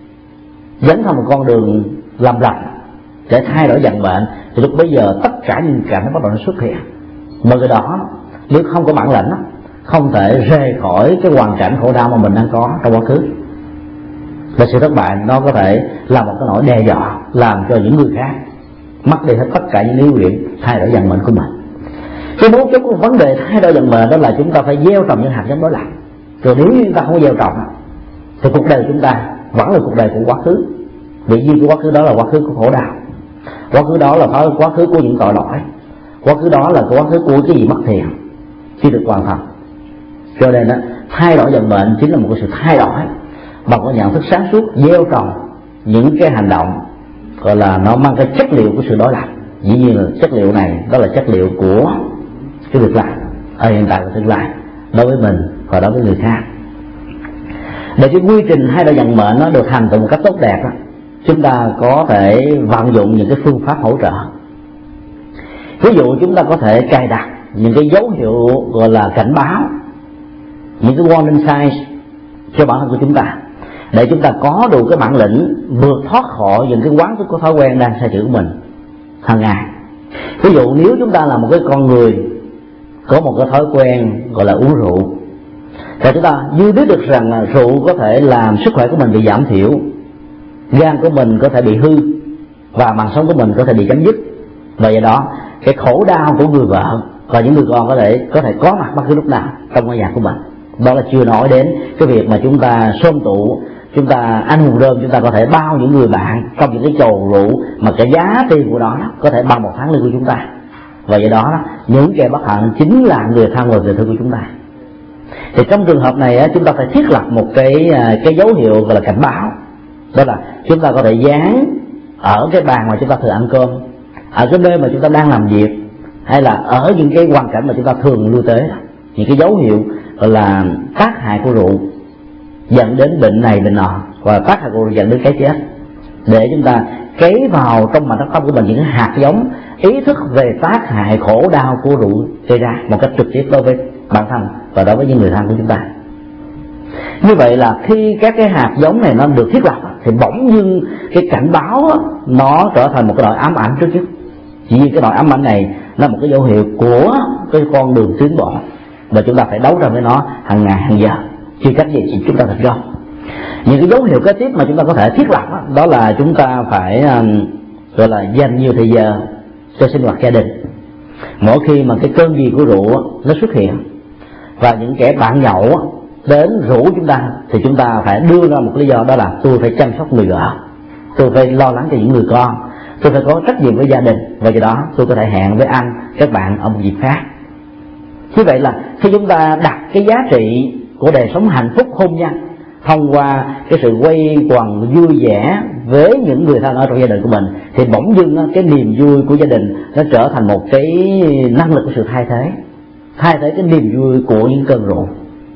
dấn theo một con đường lầm lầm để thay đổi vận mệnh, thì lúc bấy giờ tất cả những cảnh nó bắt đầu nó xuất hiện. Mà cái đó nếu không có bản lĩnh không thể rời khỏi cái hoàn cảnh khổ đau mà mình đang có trong quá khứ. Và sự thất bại nó có thể là một cái nỗi đe dọa, làm cho những người khác mất đi hết tất cả những lý nguyện thay đổi vận mệnh của mình. Cái mấu chốt của vấn đề thay đổi vận mệnh đó là chúng ta phải gieo trồng những hạt giống đó lại. Rồi nếu như chúng ta không gieo trồng thì cuộc đời chúng ta vẫn là cuộc đời của quá khứ. Vì như cái quá khứ đó là quá khứ của khổ đau, quá khứ đó là quá khứ của những tội lỗi, quá khứ đó là quá khứ của cái gì mất thiện chưa được hoàn thành. Cho nên thay đổi vận mệnh chính là một cái sự thay đổi bằng cái nhận thức sáng suốt, gieo trồng những cái hành động gọi là nó mang cái chất liệu của sự đối lập. Dĩ nhiên là chất liệu này đó là chất liệu của cái việc làm ở hiện tại và tương lai đối với mình và đối với người khác. Để cái quy trình thay đổi vận mệnh nó được thành tựu một cách tốt đẹp đó, chúng ta có thể vận dụng những cái phương pháp hỗ trợ. Ví dụ chúng ta có thể cài đặt những cái dấu hiệu gọi là cảnh báo, những cái warning signs cho bản thân của chúng ta, để chúng ta có đủ cái bản lĩnh vượt thoát khỏi những cái quán thức của thói quen đang sai sử của mình hàng ngày. Ví dụ nếu chúng ta là một cái con người có một cái thói quen gọi là uống rượu, thì chúng ta dư biết được rằng là rượu có thể làm sức khỏe của mình bị giảm thiểu, gan của mình có thể bị hư và mạng sống của mình có thể bị chấm dứt. Và do đó cái khổ đau của người vợ và những người con có thể có mặt bất cứ lúc nào trong ngôi nhà của mình. Đó là chưa nói đến cái việc mà chúng ta xôm tụ, chúng ta ăn hùng rơm, chúng ta có thể bao những người bạn trong những cái chầu rượu mà cái giá tiền của đó có thể bằng một tháng lương của chúng ta. Và do đó những kẻ bất hạnh chính là người thân và người thân của chúng ta. Thì trong trường hợp này chúng ta phải thiết lập một cái dấu hiệu gọi là cảnh báo. Đó là chúng ta có thể dán ở cái bàn mà chúng ta thường ăn cơm, ở cái nơi mà chúng ta đang làm việc, hay là ở những cái hoàn cảnh mà chúng ta thường lưu tới. những cái dấu hiệu gọi là tác hại của rượu dẫn đến bệnh này bệnh nọ, và tác hại của rượu dẫn đến cái chết, để chúng ta cấy vào trong mạch tâm của mình những hạt giống ý thức về tác hại khổ đau của rượu gây ra một cách trực tiếp đối với bản thân và đối với những người thân của chúng ta. Như vậy là khi các cái hạt giống này nó được thiết lập thì bỗng nhiên cái cảnh báo nó trở thành một cái nỗi ám ảnh trước trước. Chỉ vì cái nỗi ám ảnh này là một cái dấu hiệu của cái con đường tiến bộ, và chúng ta phải đấu tranh với nó hàng ngày hàng giờ, khi cách gì thì chúng ta thành công. Những cái dấu hiệu kế tiếp mà chúng ta có thể thiết lập đó là chúng ta phải gọi là dành nhiều thời giờ cho sinh hoạt gia đình. Mỗi khi mà cái cơn gì của rượu nó xuất hiện và những kẻ bạn nhậu đến rủ chúng ta, thì chúng ta phải đưa ra một lý do, đó là tôi phải chăm sóc người vợ, tôi phải lo lắng cho những người con, tôi phải có trách nhiệm với gia đình, và do đó tôi có thể hẹn với anh, các bạn ở một dịp khác. Như vậy là khi chúng ta đặt cái giá trị của đời sống hạnh phúc hôn nhân thông qua cái sự quay quần vui vẻ với những người thân ở trong gia đình của mình, thì bỗng dưng cái niềm vui của gia đình nó trở thành một cái năng lực của sự thay thế cái niềm vui của những cơn rượu.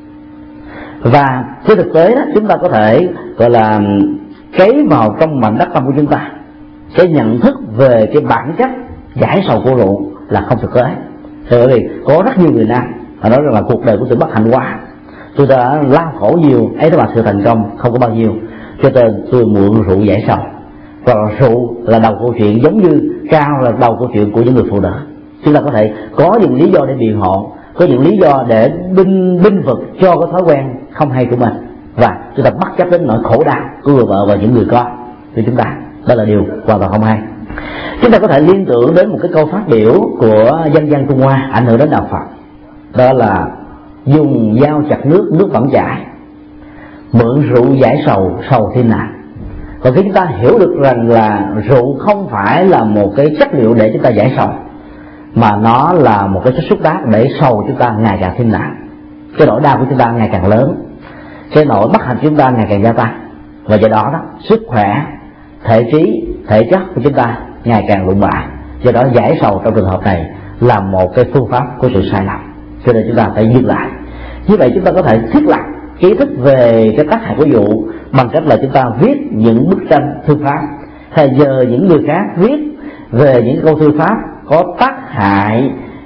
Và trên thực tế đó, chúng ta có thể gọi là cấy vào trong mảnh đất tâm của chúng ta cái nhận thức về cái bản chất giải sầu của rượu là không thực tế. Bởi vì có rất nhiều người nam họ nói rằng là cuộc đời của tôi bất hạnh quá, tôi đã lao khổ nhiều ấy, đó là sự thành công không có bao nhiêu, cho nên tôi mượn rượu giải sầu. Và rượu là đầu câu chuyện, giống như cao là đầu câu chuyện của những người phụ nữ. Chúng ta có thể có những lý do để biện hộ, có những lý do để binh vực cho cái thói quen không hay của mình, và chúng ta bất chấp đến nỗi khổ đau của người vợ và những người con của chúng ta. Đó là điều hoàn toàn không hay. Chúng ta có thể liên tưởng đến một cái câu phát biểu của dân gian Trung Hoa ảnh hưởng đến đạo Phật, đó là dùng dao chặt nước, nước vẫn chảy; mượn rượu giải sầu, sầu thêm nặng. Còn khi chúng ta hiểu được rằng là rượu không phải là một cái chất liệu để chúng ta giải sầu, mà nó là một cái chất xúc tác để sầu chúng ta ngày càng thêm nặng, cái nỗi đau của chúng ta ngày càng lớn, cái nỗi bất hạnh của chúng ta ngày càng gia tăng, và do đó sức khỏe, thể trí, thể chất của chúng ta ngày càng lụng bại. Do đó giải sầu trong trường hợp này là một cái phương pháp của sự sai lầm, cho nên chúng ta phải dừng lại. Như vậy chúng ta có thể thiết lập ý thức về cái tác hại của rượu bằng cách là chúng ta viết những bức tranh thư pháp, hay nhờ những người khác viết về những câu thư pháp có tác hại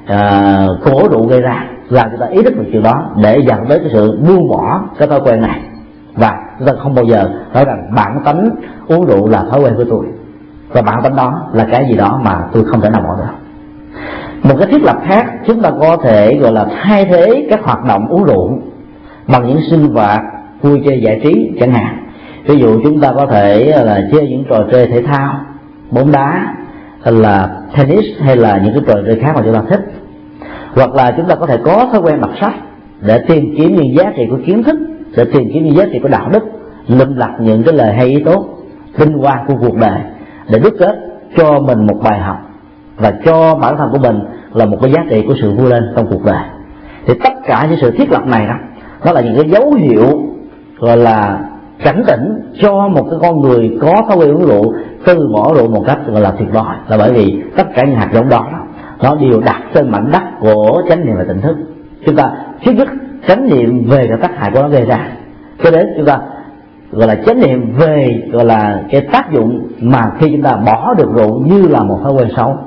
của rượu gây ra, làm chúng ta ý thức được chuyện đó để dẫn đến cái sự buông bỏ cái thói quen này. Và chúng ta không bao giờ nói rằng bản tánh uống rượu là thói quen của tôi, và bản tánh đó là cái gì đó mà tôi không thể nào bỏ được. Một cái thiết lập khác, chúng ta có thể gọi là thay thế các hoạt động uống rượu bằng những sinh hoạt vui chơi giải trí chẳng hạn. Ví dụ chúng ta có thể là chơi những trò chơi thể thao, bóng đá, hay là tennis, hay là những cái trò chơi khác mà chúng ta thích. Hoặc là chúng ta có thể có thói quen đọc sách để tìm kiếm những giá trị của kiến thức, để tìm kiếm những giá trị của đạo đức, lượm lặt những cái lời hay ý tốt, vinh hoa của cuộc đời, để đúc kết cho mình một bài học và cho bản thân của mình là một cái giá trị của sự vui lên trong cuộc đời. Thì tất cả những sự thiết lập này đó là những cái dấu hiệu gọi là cảnh tỉnh cho một cái con người có thói quen uống rượu từ bỏ rượu một cách gọi là tuyệt đối, là bởi vì tất cả những hạt giống đó nó đều đặt trên mảnh đất của chánh niệm và tỉnh thức. Chúng ta trước nhất chánh niệm về cái tác hại của nó gây ra, cho đến chúng ta gọi là chánh niệm về gọi là cái tác dụng mà khi chúng ta bỏ được rượu như là một thói quen xấu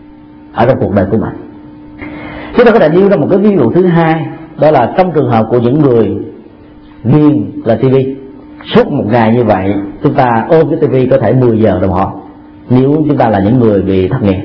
ở trong cuộc đời của mình. Chúng ta có thể nêu ra một cái ví dụ thứ hai, đó là trong trường hợp của những người nghiền là TV. Suốt một ngày như vậy chúng ta ôm cái TV có thể 10 giờ đồng hồ, nếu chúng ta là những người bị thất nghiệp.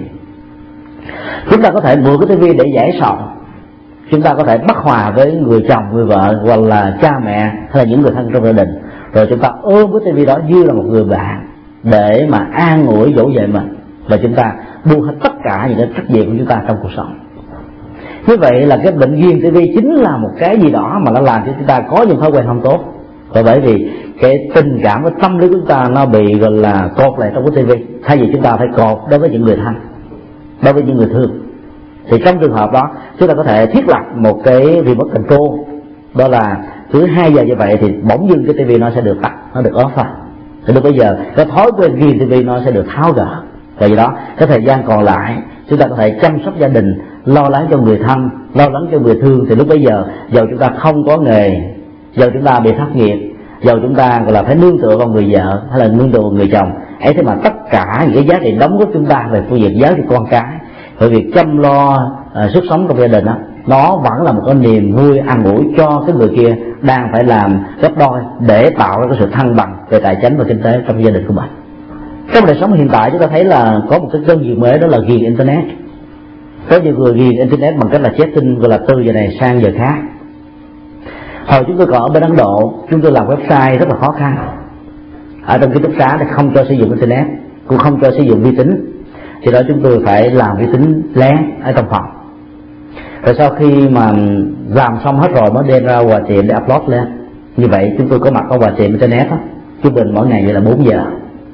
Chúng ta có thể mượn cái TV để giải sầu, chúng ta có thể bất hòa với người chồng, người vợ, hoặc là cha mẹ, hay là những người thân trong gia đình, rồi chúng ta ôm cái TV đó như là một người bạn để mà an ủi dỗ dành mình, và chúng ta buông hết tất cả những cái trách nhiệm của chúng ta trong cuộc sống. Như vậy là cái bệnh ghiền TV chính là một cái gì đó mà nó làm cho chúng ta có những thói quen không tốt, và bởi vì cái tình cảm với tâm lý của chúng ta nó bị gọi là cột lại trong cái TV, thay vì chúng ta phải cột đối với những người thân, đối với những người thương. Thì trong trường hợp đó chúng ta có thể thiết lập một cái remote control, đó là cứ 2 giờ như vậy thì bỗng dưng cái TV nó sẽ được tắt, nó được off ra. Thì lúc bây giờ cái thói quen ghiền TV nó sẽ được tháo gỡ, và do đó cái thời gian còn lại chúng ta có thể chăm sóc gia đình lo lắng cho người thân, lo lắng cho người thương, thì lúc bấy giờ dầu chúng ta không có nghề, dầu chúng ta bị thất nghiệp, dầu chúng ta gọi là phải nương tựa vào người vợ hay là nương tựa vào người chồng ấy, thế mà tất cả những cái giá trị đóng góp chúng ta về phương diện giáo dục con cái, về việc chăm lo sức sống trong gia đình đó, nó vẫn là một cái niềm vui an ủi cho cái người kia đang phải làm gấp đôi để tạo ra cái sự thăng bằng về tài chính và kinh tế trong gia đình của mình. Trong đời sống hiện tại chúng ta thấy là có một cái cơn gì mới, đó là ghiền internet. Có nhiều người ghiền internet bằng cách là chatting, gọi là từ giờ này sang giờ khác. Hồi chúng tôi còn ở bên Ấn Độ, chúng tôi làm website rất là khó khăn. Ở trong ký túc xá thì không cho sử dụng internet, cũng không cho sử dụng vi tính, thì đó chúng tôi phải làm vi tính lén ở trong phòng. Rồi sau khi mà làm xong hết rồi mới đem ra Hòa Tiệm để upload lên. Như vậy chúng tôi có mặt ở Hòa Tiệm internet đó, trung bình mỗi ngày vậy là 4 giờ.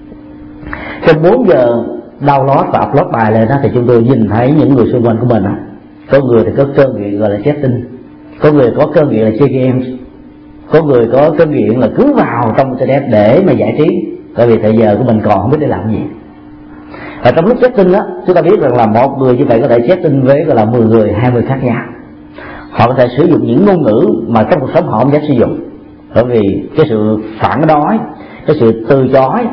Trong 4 giờ download và upload bài lên đó, thì chúng tôi nhìn thấy những người xung quanh của mình đó. Có người thì có cơn nghiện gọi là chatting, có người có cơn nghiện là chơi game, có người có cơn nghiện là cứ vào trong internet để mà giải trí, bởi vì thời giờ của mình còn không biết để làm gì. Và trong lúc chatting đó, chúng ta biết rằng là một người như vậy có thể chatting với gọi là 10 người, 20 khác nhau. Họ có thể sử dụng những ngôn ngữ mà trong cuộc sống họ không dám sử dụng, bởi vì cái sự phản đối, cái sự từ chối,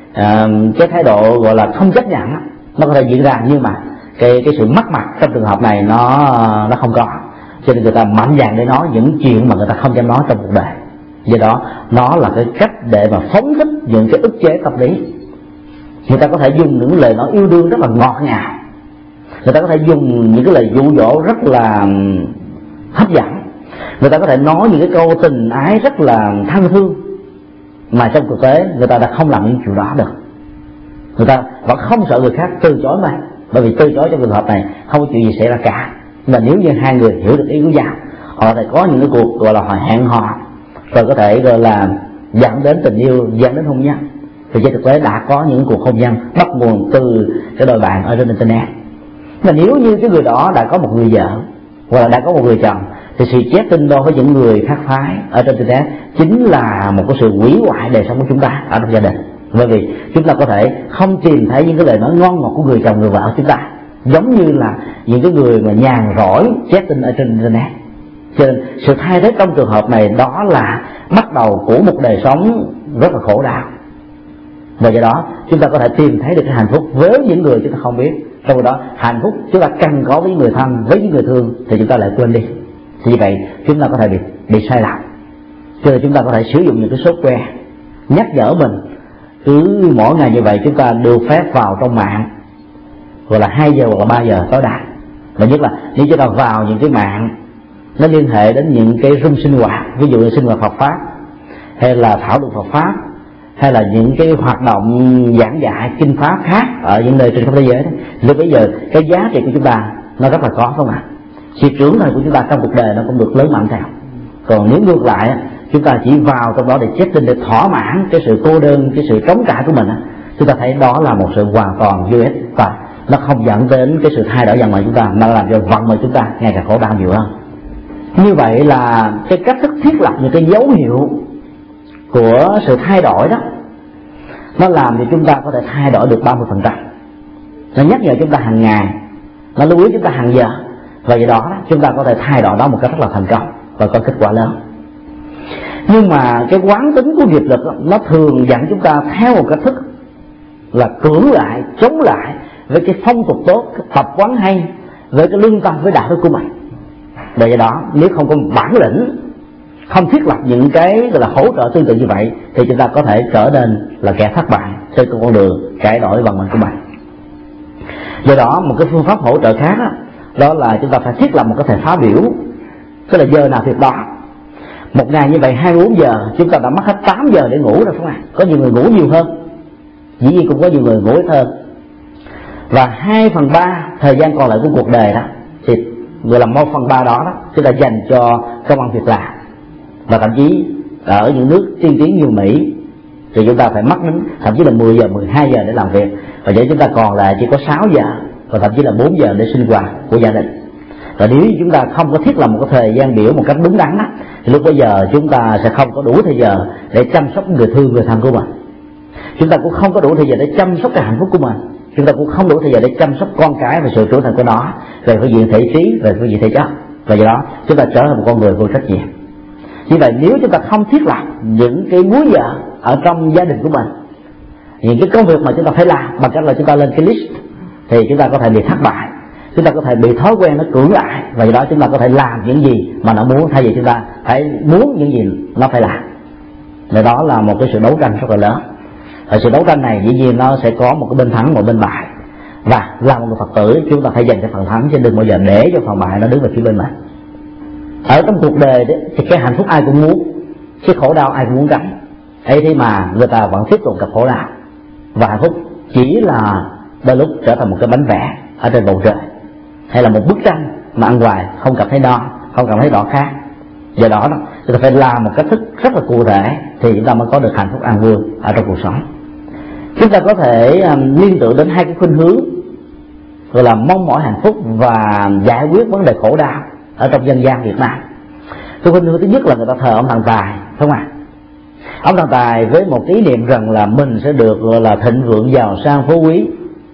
cái thái độ gọi là không chấp nhận, nó có thể diễn ra, nhưng mà cái sự mất mặt trong trường hợp này nó không có, cho nên người ta mạnh dạn để nói những chuyện mà người ta không dám nói trong cuộc đời. Do đó nó là cái cách để mà phóng thích những cái ức chế tâm lý. Người ta có thể dùng những lời nói yêu đương rất là ngọt ngào, người ta có thể dùng những cái lời dụ dỗ rất là hấp dẫn, người ta có thể nói những cái câu tình ái rất là thân thương, mà trong thực tế người ta đã không làm những chuyện đó được. Người ta vẫn không sợ người khác từ chối mà, bởi vì từ chối trong trường hợp này không có chuyện gì xảy ra cả. Mà nếu như hai người hiểu được ý của nhau, họ sẽ có những cái cuộc gọi là họ hẹn hò, rồi có thể gọi là dẫn đến tình yêu, dẫn đến hôn nhân. Thì trên thực tế đã có những cuộc hôn nhân bắt nguồn từ cái đôi bạn ở trên internet. Mà nếu như cái người đó đã có một người vợ hoặc là đã có một người chồng, thì sự chatting đo với những người khác phái ở trên internet chính là một cái sự hủy hoại đời sống của chúng ta ở trong gia đình. Bởi vì chúng ta có thể không tìm thấy những cái lời nói ngon ngọt của người chồng người vợ của chúng ta, giống như là những cái người mà nhàn rỗi chatting ở trên internet. Cho nên sự thay thế trong trường hợp này đó là bắt đầu của một đời sống rất là khổ đau. Và do đó chúng ta có thể tìm thấy được cái hạnh phúc với những người chúng ta không biết. Trong đó hạnh phúc chúng ta cần có với người thân, với những người thương, thì chúng ta lại quên đi. Thì như vậy chúng ta có thể bị sai lầm. Cho nên chúng ta có thể sử dụng những cái software nhắc nhở mình. Cứ mỗi ngày như vậy chúng ta được phép vào trong mạng gọi là 2 giờ hoặc là 3 giờ tối đa. Và nhất là nếu chúng ta vào những cái mạng nó liên hệ đến những cái room sinh hoạt, ví dụ như sinh hoạt Phật pháp, hay là thảo luận Phật pháp, hay là những cái hoạt động giảng dạy kinh pháp khác ở những nơi trên khắp thế giới đó, lúc bây giờ cái giá trị của chúng ta nó rất là có, không ạ? Sự trưởng thành của chúng ta trong cuộc đời nó cũng được lớn mạnh theo. Còn nếu ngược lại chúng ta chỉ vào trong đó để chatting, để thỏa mãn cái sự cô đơn, cái sự trống trải của mình, chúng ta thấy đó là một sự hoàn toàn vô ích, và nó không dẫn đến cái sự thay đổi vận mệnh chúng ta, mà làm cho vận mệnh chúng ta ngày càng khổ đau nhiều hơn. Như vậy là cái cách thức thiết lập những cái dấu hiệu của sự thay đổi đó, nó làm cho chúng ta có thể thay đổi được 30%. Nó nhắc nhở chúng ta hàng ngày, nó lưu ý chúng ta hàng giờ, và do đó chúng ta có thể thay đổi đó một cách rất là thành công và có kết quả lớn. Nhưng mà cái quán tính của nghiệp lực đó, nó thường dẫn chúng ta theo một cách thức là cưỡng lại, chống lại với cái phong tục tốt, cái tập quán hay, với cái lương tâm, với đạo đức của mình. Và do đó nếu không có bản lĩnh, không thiết lập những cái gọi là hỗ trợ tương tự như vậy, thì chúng ta có thể trở nên là kẻ thất bại trên con đường cải đổi vận mệnh của mình. Do đó một cái phương pháp hỗ trợ khác đó là chúng ta phải thiết lập một cái thời khóa biểu, tức là giờ nào việc đó. Một ngày như vậy 24 giờ chúng ta đã mất hết 8 giờ để ngủ rồi, không ạ? Có nhiều người ngủ nhiều hơn, dĩ nhiên cũng có nhiều người ngủ ít hơn. Và 2/3 thời gian còn lại của cuộc đời đó thì gọi là 1/3 đó chúng ta dành cho công ăn việc làm. Và thậm chí ở những nước tiên tiến như Mỹ thì chúng ta phải mất đến thậm chí là 10 giờ, 12 giờ để làm việc, và vậy chúng ta còn lại chỉ có 6 giờ và thậm chí là 4 giờ để sinh hoạt của gia đình. Và nếu chúng ta không có thiết lập một cái thời gian biểu một cách đúng đắn đó, thì lúc bây giờ chúng ta sẽ không có đủ thời giờ để chăm sóc người thương, người thân của mình. Chúng ta cũng không có đủ thời giờ để chăm sóc cái hạnh phúc của mình. chúng ta cũng không đủ thời giờ để chăm sóc con cái và sự trưởng thành của nó về phương diện thể trí, về phương diện thể chất, và do đó chúng ta trở thành một con người vô trách nhiệm. Như vậy nếu chúng ta không thiết lập những cái múi giờ ở trong gia đình của mình, những cái công việc mà chúng ta phải làm bằng cách là chúng ta lên cái list, thì chúng ta có thể bị thất bại, chúng ta có thể bị thói quen nó cưỡng lại, và do đó chúng ta có thể làm những gì mà nó muốn thay vì chúng ta phải muốn những gì nó phải làm. Và đó là một cái sự đấu tranh rất là lớn. Và sự đấu tranh này dĩ nhiên nó sẽ có một cái bên thắng, một bên bại, và là một người Phật tử chúng ta phải giành cái phần thắng, chứ đừng bao giờ để cho phần bại nó đứng về phía bên mình. Ở trong cuộc đời đấy, thì cái hạnh phúc ai cũng muốn, cái khổ đau ai cũng muốn tránh. ấy thế mà người ta vẫn tiếp tục gặp khổ đau, và hạnh phúc chỉ là đôi lúc trở thành một cái bánh vẽ ở trên bầu trời, hay là một bức tranh mà ăn hoài không cảm thấy no, không cảm thấy đỏ khát. Do đó chúng ta phải làm một cách thức rất là cụ thể thì chúng ta mới có được hạnh phúc an vui ở trong cuộc sống. Chúng ta có thể liên tưởng đến hai cái khuynh hướng gọi là mong mỏi hạnh phúc và giải quyết vấn đề khổ đau ở trong dân gian Việt Nam. Cái khuynh hướng thứ nhất là người ta thờ ông thần tài, phải không ạ? Ông thần tài với một ý niệm rằng là mình sẽ được gọi là thịnh vượng, giàu sang, phú quý,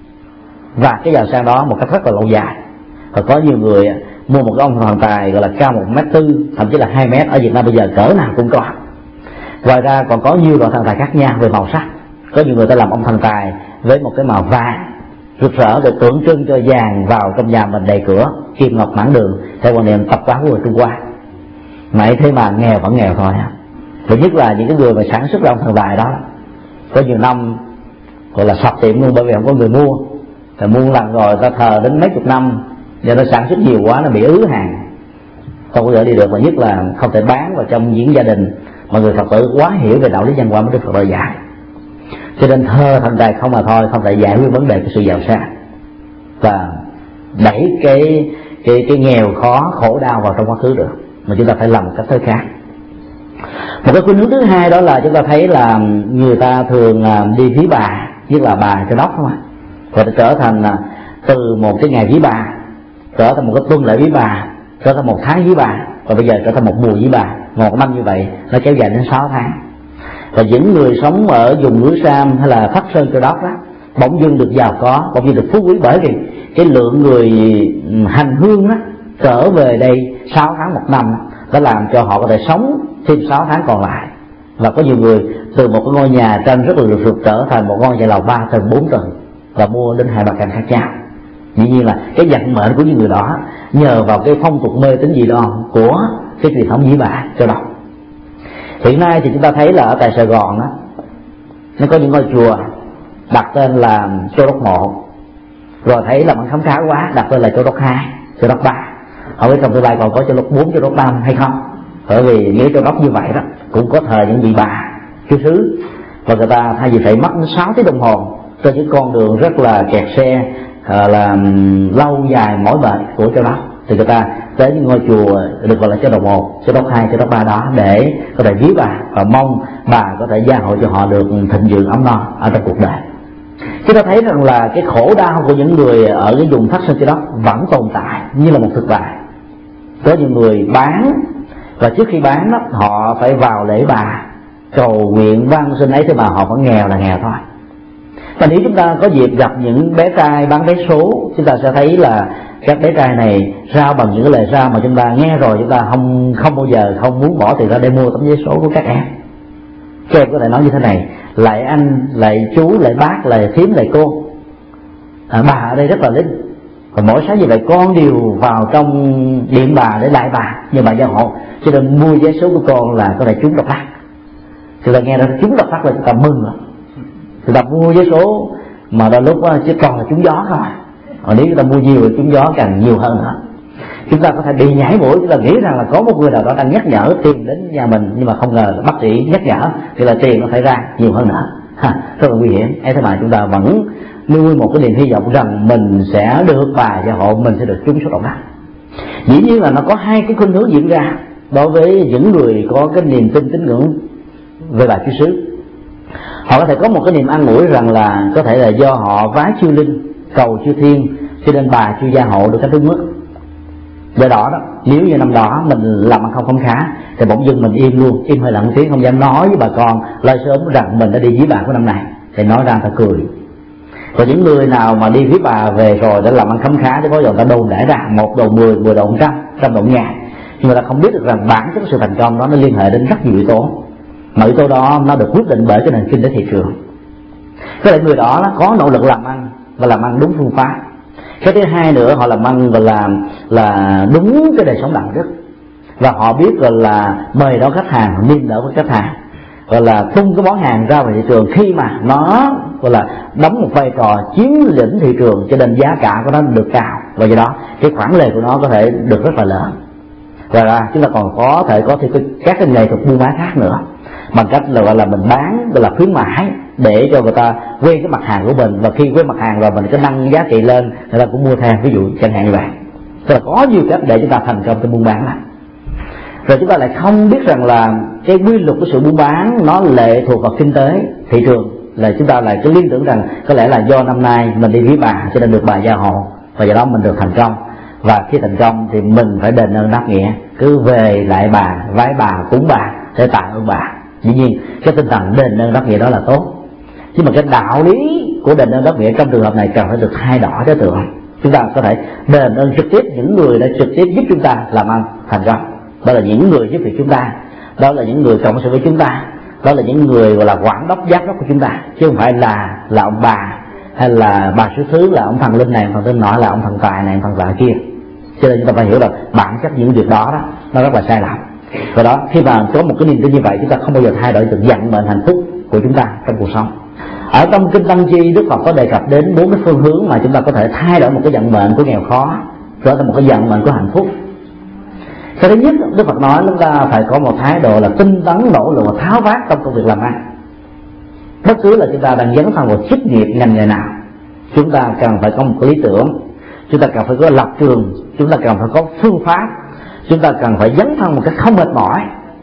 và cái giàu sang đó một cách rất là lâu dài. Và có nhiều người mua một cái ông thần tài gọi là cao 1m4, thậm chí là 2m, ở Việt Nam bây giờ cỡ nào cũng có. Ngoài ra còn có nhiều loại thần tài khác nhau về màu sắc. Có nhiều người ta làm ông thần tài với một cái màu vàng rực rỡ để tượng trưng cho vàng vào trong nhà mình đầy cửa, kim ngọc mãn đường, theo quan niệm tập quán của người Trung Hoa. Vậy thế mà nghèo vẫn nghèo thôi. Thứ nhất là những cái người mà sản xuất ra ông thần tài đó có nhiều năm gọi là sập tiệm luôn, bởi vì không có người mua. Rồi mua lần rồi ta thờ đến mấy chục năm, do nó sản xuất nhiều quá nó bị ứ hàng, không bao giờ đi được. Và nhất là không thể bán vào trong những gia đình mà người Phật tử quá hiểu về đạo lý nhân quả mà Đức Phật đã dạy. Cho nên thờ thần tài không mà thôi không thể giải quyết vấn đề của sự giàu sang và đẩy cái nghèo khó khổ đau vào trong quá khứ được, mà chúng ta phải làm một cách thứ khác. Một cái khuynh hướng thứ hai đó là chúng ta thấy là người ta thường đi ví bà, nhất là bà Cho Đốc, không ạ? Và trở thành từ một cái ngày ví bà trở thành một cái tuần lễ ví bà, trở thành một tháng ví bà, và bây giờ trở thành một mùa ví bà. Một năm như vậy nó kéo dài đến 6 tháng. Và những người sống ở vùng núi Sam hay là Thất Sơn Châu Đốc đó bỗng dưng được giàu có, bỗng dưng được phú quý, bởi vì cái lượng người hành hương đó trở về đây 6 tháng một năm đã làm cho họ có thể sống thêm 6 tháng còn lại. Và có nhiều người từ một cái ngôi nhà tranh rất là rực trở thành một ngôi nhà lầu 3 tầng 4 tầng và mua đến 2-3 căn khác nhau. Dĩ nhiên là cái vận mệnh của những người đó nhờ vào cái phong tục mê tín dị đoan của cái truyền thống ví bà Châu Đốc. Hiện nay thì chúng ta thấy là ở tại Sài Gòn đó, nó có những ngôi chùa đặt tên là Châu Đốc 1, rồi thấy làมันkhám khá quá đặt tên là Châu Đốc 2, Châu Đốc 3. Không biết trong tương lai còn có Châu Đốc 4, Châu Đốc 5 hay không. Bởi vì nếu Châu Đốc như vậy đó cũng có thờ những vị bà chú xứ, và người ta thay vì phải mất 6 tiếng đồng hồ trên những con đường rất là kẹt xe, là lâu dài mỏi mệt của Châu Đốc, thì người ta tới những ngôi chùa được gọi là Châu Đốc 1, Châu Đốc 2, Châu Đốc 3 đó để có thể ví bà và mong bà có thể gia hộ cho họ được thịnh vượng ấm no ở trong cuộc đời. Chúng ta thấy rằng là cái khổ đau của những người ở cái vùng Thất Sơn Châu Đốc vẫn tồn tại như là một thực tại. Có những người bán, và trước khi bán đó họ phải vào lễ bà cầu nguyện van xin ấy, thế mà họ vẫn nghèo là nghèo thôi. Và nếu chúng ta có dịp gặp những bé trai bán vé số, chúng ta sẽ thấy là các bé trai này rao bằng những cái lời rao mà chúng ta nghe rồi chúng ta không bao giờ không muốn bỏ tiền ra để mua tấm vé số của các em. Các em có thể nói như thế này: lạy anh, lạy chú, lạy bác, lạy thím, lạy cô. Bà ở đây rất là linh, và mỗi sáng như vậy con đều vào trong điện bà để lại bà như bà gia hộ, cho nên mua vé số của con là có thể trúng độc đắc. Chúng ta nghe ra trúng độc đắc là chúng ta mừng rồi, chúng ta mua vé số mà đôi lúc chỉ còn là trúng gió thôi. Còn nếu chúng ta mua nhiều thì trúng gió càng nhiều hơn nữa. Chúng ta có thể bị nhảy mũi, chúng ta nghĩ rằng là có một người nào đó đang nhắc nhở tiền đến nhà mình, nhưng mà không ngờ là bác sĩ nhắc nhở thì là tiền nó phải ra nhiều hơn nữa, rất là nguy hiểm. Thế mà chúng ta vẫn nuôi một cái niềm hy vọng rằng mình sẽ được bà gia hộ, mình sẽ được trúng số độc đắc. Dĩ nhiên là nó có hai cái khuynh hướng diễn ra đối với những người có cái niềm tin tín ngưỡng về bà chú xứ. Họ có thể có một cái niềm an ủi rằng là có thể là do họ vái chư linh, cầu chư thiên, cho nên bà chưa gia hộ được cái đúng mức. Do đó nếu như năm đó mình làm ăn không khá thì bỗng dưng mình im luôn, im hơi lặng tiếng, không dám nói với bà con lời sớm rằng mình đã đi với bà của năm này, thì nói ra ta cười. Còn những người nào mà đi Quý Bà về rồi đã làm ăn khấm khá thì có giờ ta đồn đãi ra 1 đồn 10, 10 đồn 100, 100 đồn ngàn, nhưng mà ta không biết được rằng bản chất sự thành công đó nó liên hệ đến rất nhiều yếu tố, mà yếu tố đó nó được quyết định bởi cái nền kinh tế thị trường. Cái là người đó nó có nỗ lực làm ăn và làm ăn đúng phương pháp. Cái thứ hai nữa, họ làm ăn và là đúng cái đời sống đạo đức, và họ biết gọi là mời đón khách hàng, niềm nở với khách hàng, gọi là tung cái món hàng ra vào thị trường khi mà nó gọi là đóng một vai trò chiếm lĩnh thị trường, cho nên giá cả của nó được cao, và do đó cái khoản lời của nó có thể được rất là lớn. Và chúng ta còn có thể có thêm các cái nghệ thuật buôn bán khác nữa, bằng cách là gọi là mình bán gọi là khuyến mãi để cho người ta quen cái mặt hàng của mình, và khi quen mặt hàng rồi mình cứ nâng giá trị lên, người ta cũng mua theo, ví dụ chẳng hạn như vậy. Tức là có nhiều cách để chúng ta thành công trong buôn bán này. Rồi chúng ta lại không biết rằng là cái quy luật của sự buôn bán nó lệ thuộc vào kinh tế thị trường, là chúng ta lại cứ liên tưởng rằng có lẽ là do năm nay mình đi Quý Bà cho nên được bà gia hộ, và do đó mình được thành công, và khi thành công thì mình phải đền ơn đáp nghĩa, cứ về lại bà, vái bà, cúng bà để tạ ơn bà. Dĩ nhiên cái tinh thần đền ơn đáp nghĩa đó là tốt, nhưng mà cái đạo lý của đền ơn đáp nghĩa trong trường hợp này cần phải được thay đổi đối tượng. Chúng ta có thể đền ơn trực tiếp những người đã trực tiếp giúp chúng ta làm ăn thành công, đó là những người giúp việc chúng ta, đó là những người cộng sự với chúng ta, đó là những người gọi là quản đốc giám đốc của chúng ta, chứ không phải là ông bà hay là bà sứ thứ, là ông thần linh này, ông thần linh nọ, là ông thần tài này, ông thần tài kia. Cho nên chúng ta phải hiểu là bản chất những việc đó nó rất là sai lầm. Và đó, khi mà có một cái niềm tin như vậy, chúng ta không bao giờ thay đổi được vận mệnh hạnh phúc của chúng ta trong cuộc sống. Ở trong Kinh Tăng Chi, Đức Phật có đề cập đến 4 cái phương hướng mà chúng ta có thể thay đổi một cái vận mệnh của nghèo khó trở thành một cái vận mệnh của hạnh phúc. Cái thứ nhất, Đức Phật nói chúng ta phải có một thái độ là tinh tấn, nỗ lực và tháo vát trong công việc làm ăn. Bất cứ là chúng ta đang dấn thân vào chức nghiệp ngành nghề nào, chúng ta cần phải có một cái lý tưởng, chúng ta cần phải có lập trường, chúng ta cần phải có phương pháp, chúng ta cần phải dấn thân một cách không mệt mỏi,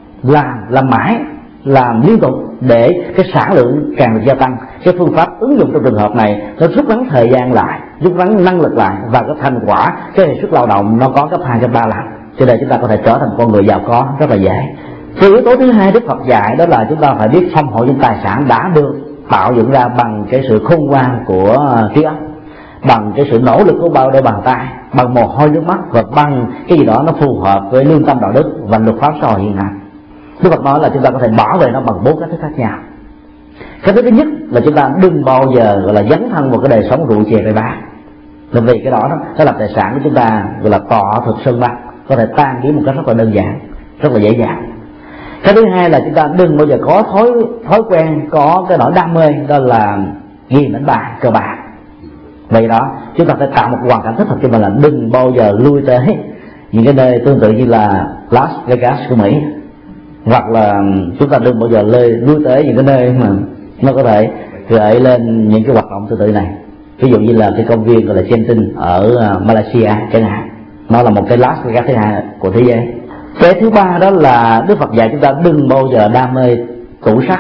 làm mãi, làm liên tục để cái sản lượng càng được gia tăng. Cái phương pháp ứng dụng trong trường hợp này nó rút ngắn thời gian lại, rút ngắn năng lực lại, và cái thành quả, cái hiệu suất lao động nó có gấp 2, gấp 3 lần, cho nên chúng ta có thể trở thành con người giàu có rất là dễ. Cái yếu tố thứ hai Đức Phật dạy đó là chúng ta phải biết phong hộ những tài sản đã được tạo dựng ra bằng cái sự khôn ngoan của trí óc, bằng cái sự nỗ lực của bao đôi bàn tay, bằng mồ hôi nước mắt, và bằng cái gì đó nó phù hợp với lương tâm đạo đức và luật pháp xã hội hiện hành. Đức Phật nói là chúng ta có thể bảo vệ nó bằng 4 cách thức khác nhau. Cái thứ nhất là chúng ta đừng bao giờ gọi là dấn thân vào cái đời sống rượu chè bày bán, bởi vì cái đó nó làm tài sản của chúng ta gọi là tọa thực sơn băng, có thể tan biến một cách rất là đơn giản, rất là dễ dàng. Cái thứ hai là chúng ta đừng bao giờ có thói quen, có cái nỗi đam mê, đó là ghiền đánh bài, cờ bạc. Vậy đó, chúng ta phải tạo một hoàn cảnh thích hợp cho mình là đừng bao giờ lui tới những cái nơi tương tự như là Las Vegas của Mỹ, hoặc là chúng ta đừng bao giờ lui tới những cái nơi mà nó có thể gợi lên những cái hoạt động tương tự này. Ví dụ như là cái công viên gọi là Genting ở Malaysia chẳng hạn, nó là một cái Las Vegas thứ hai của thế giới. Cái thứ ba đó là Đức Phật dạy chúng ta đừng bao giờ đam mê tủ sắt.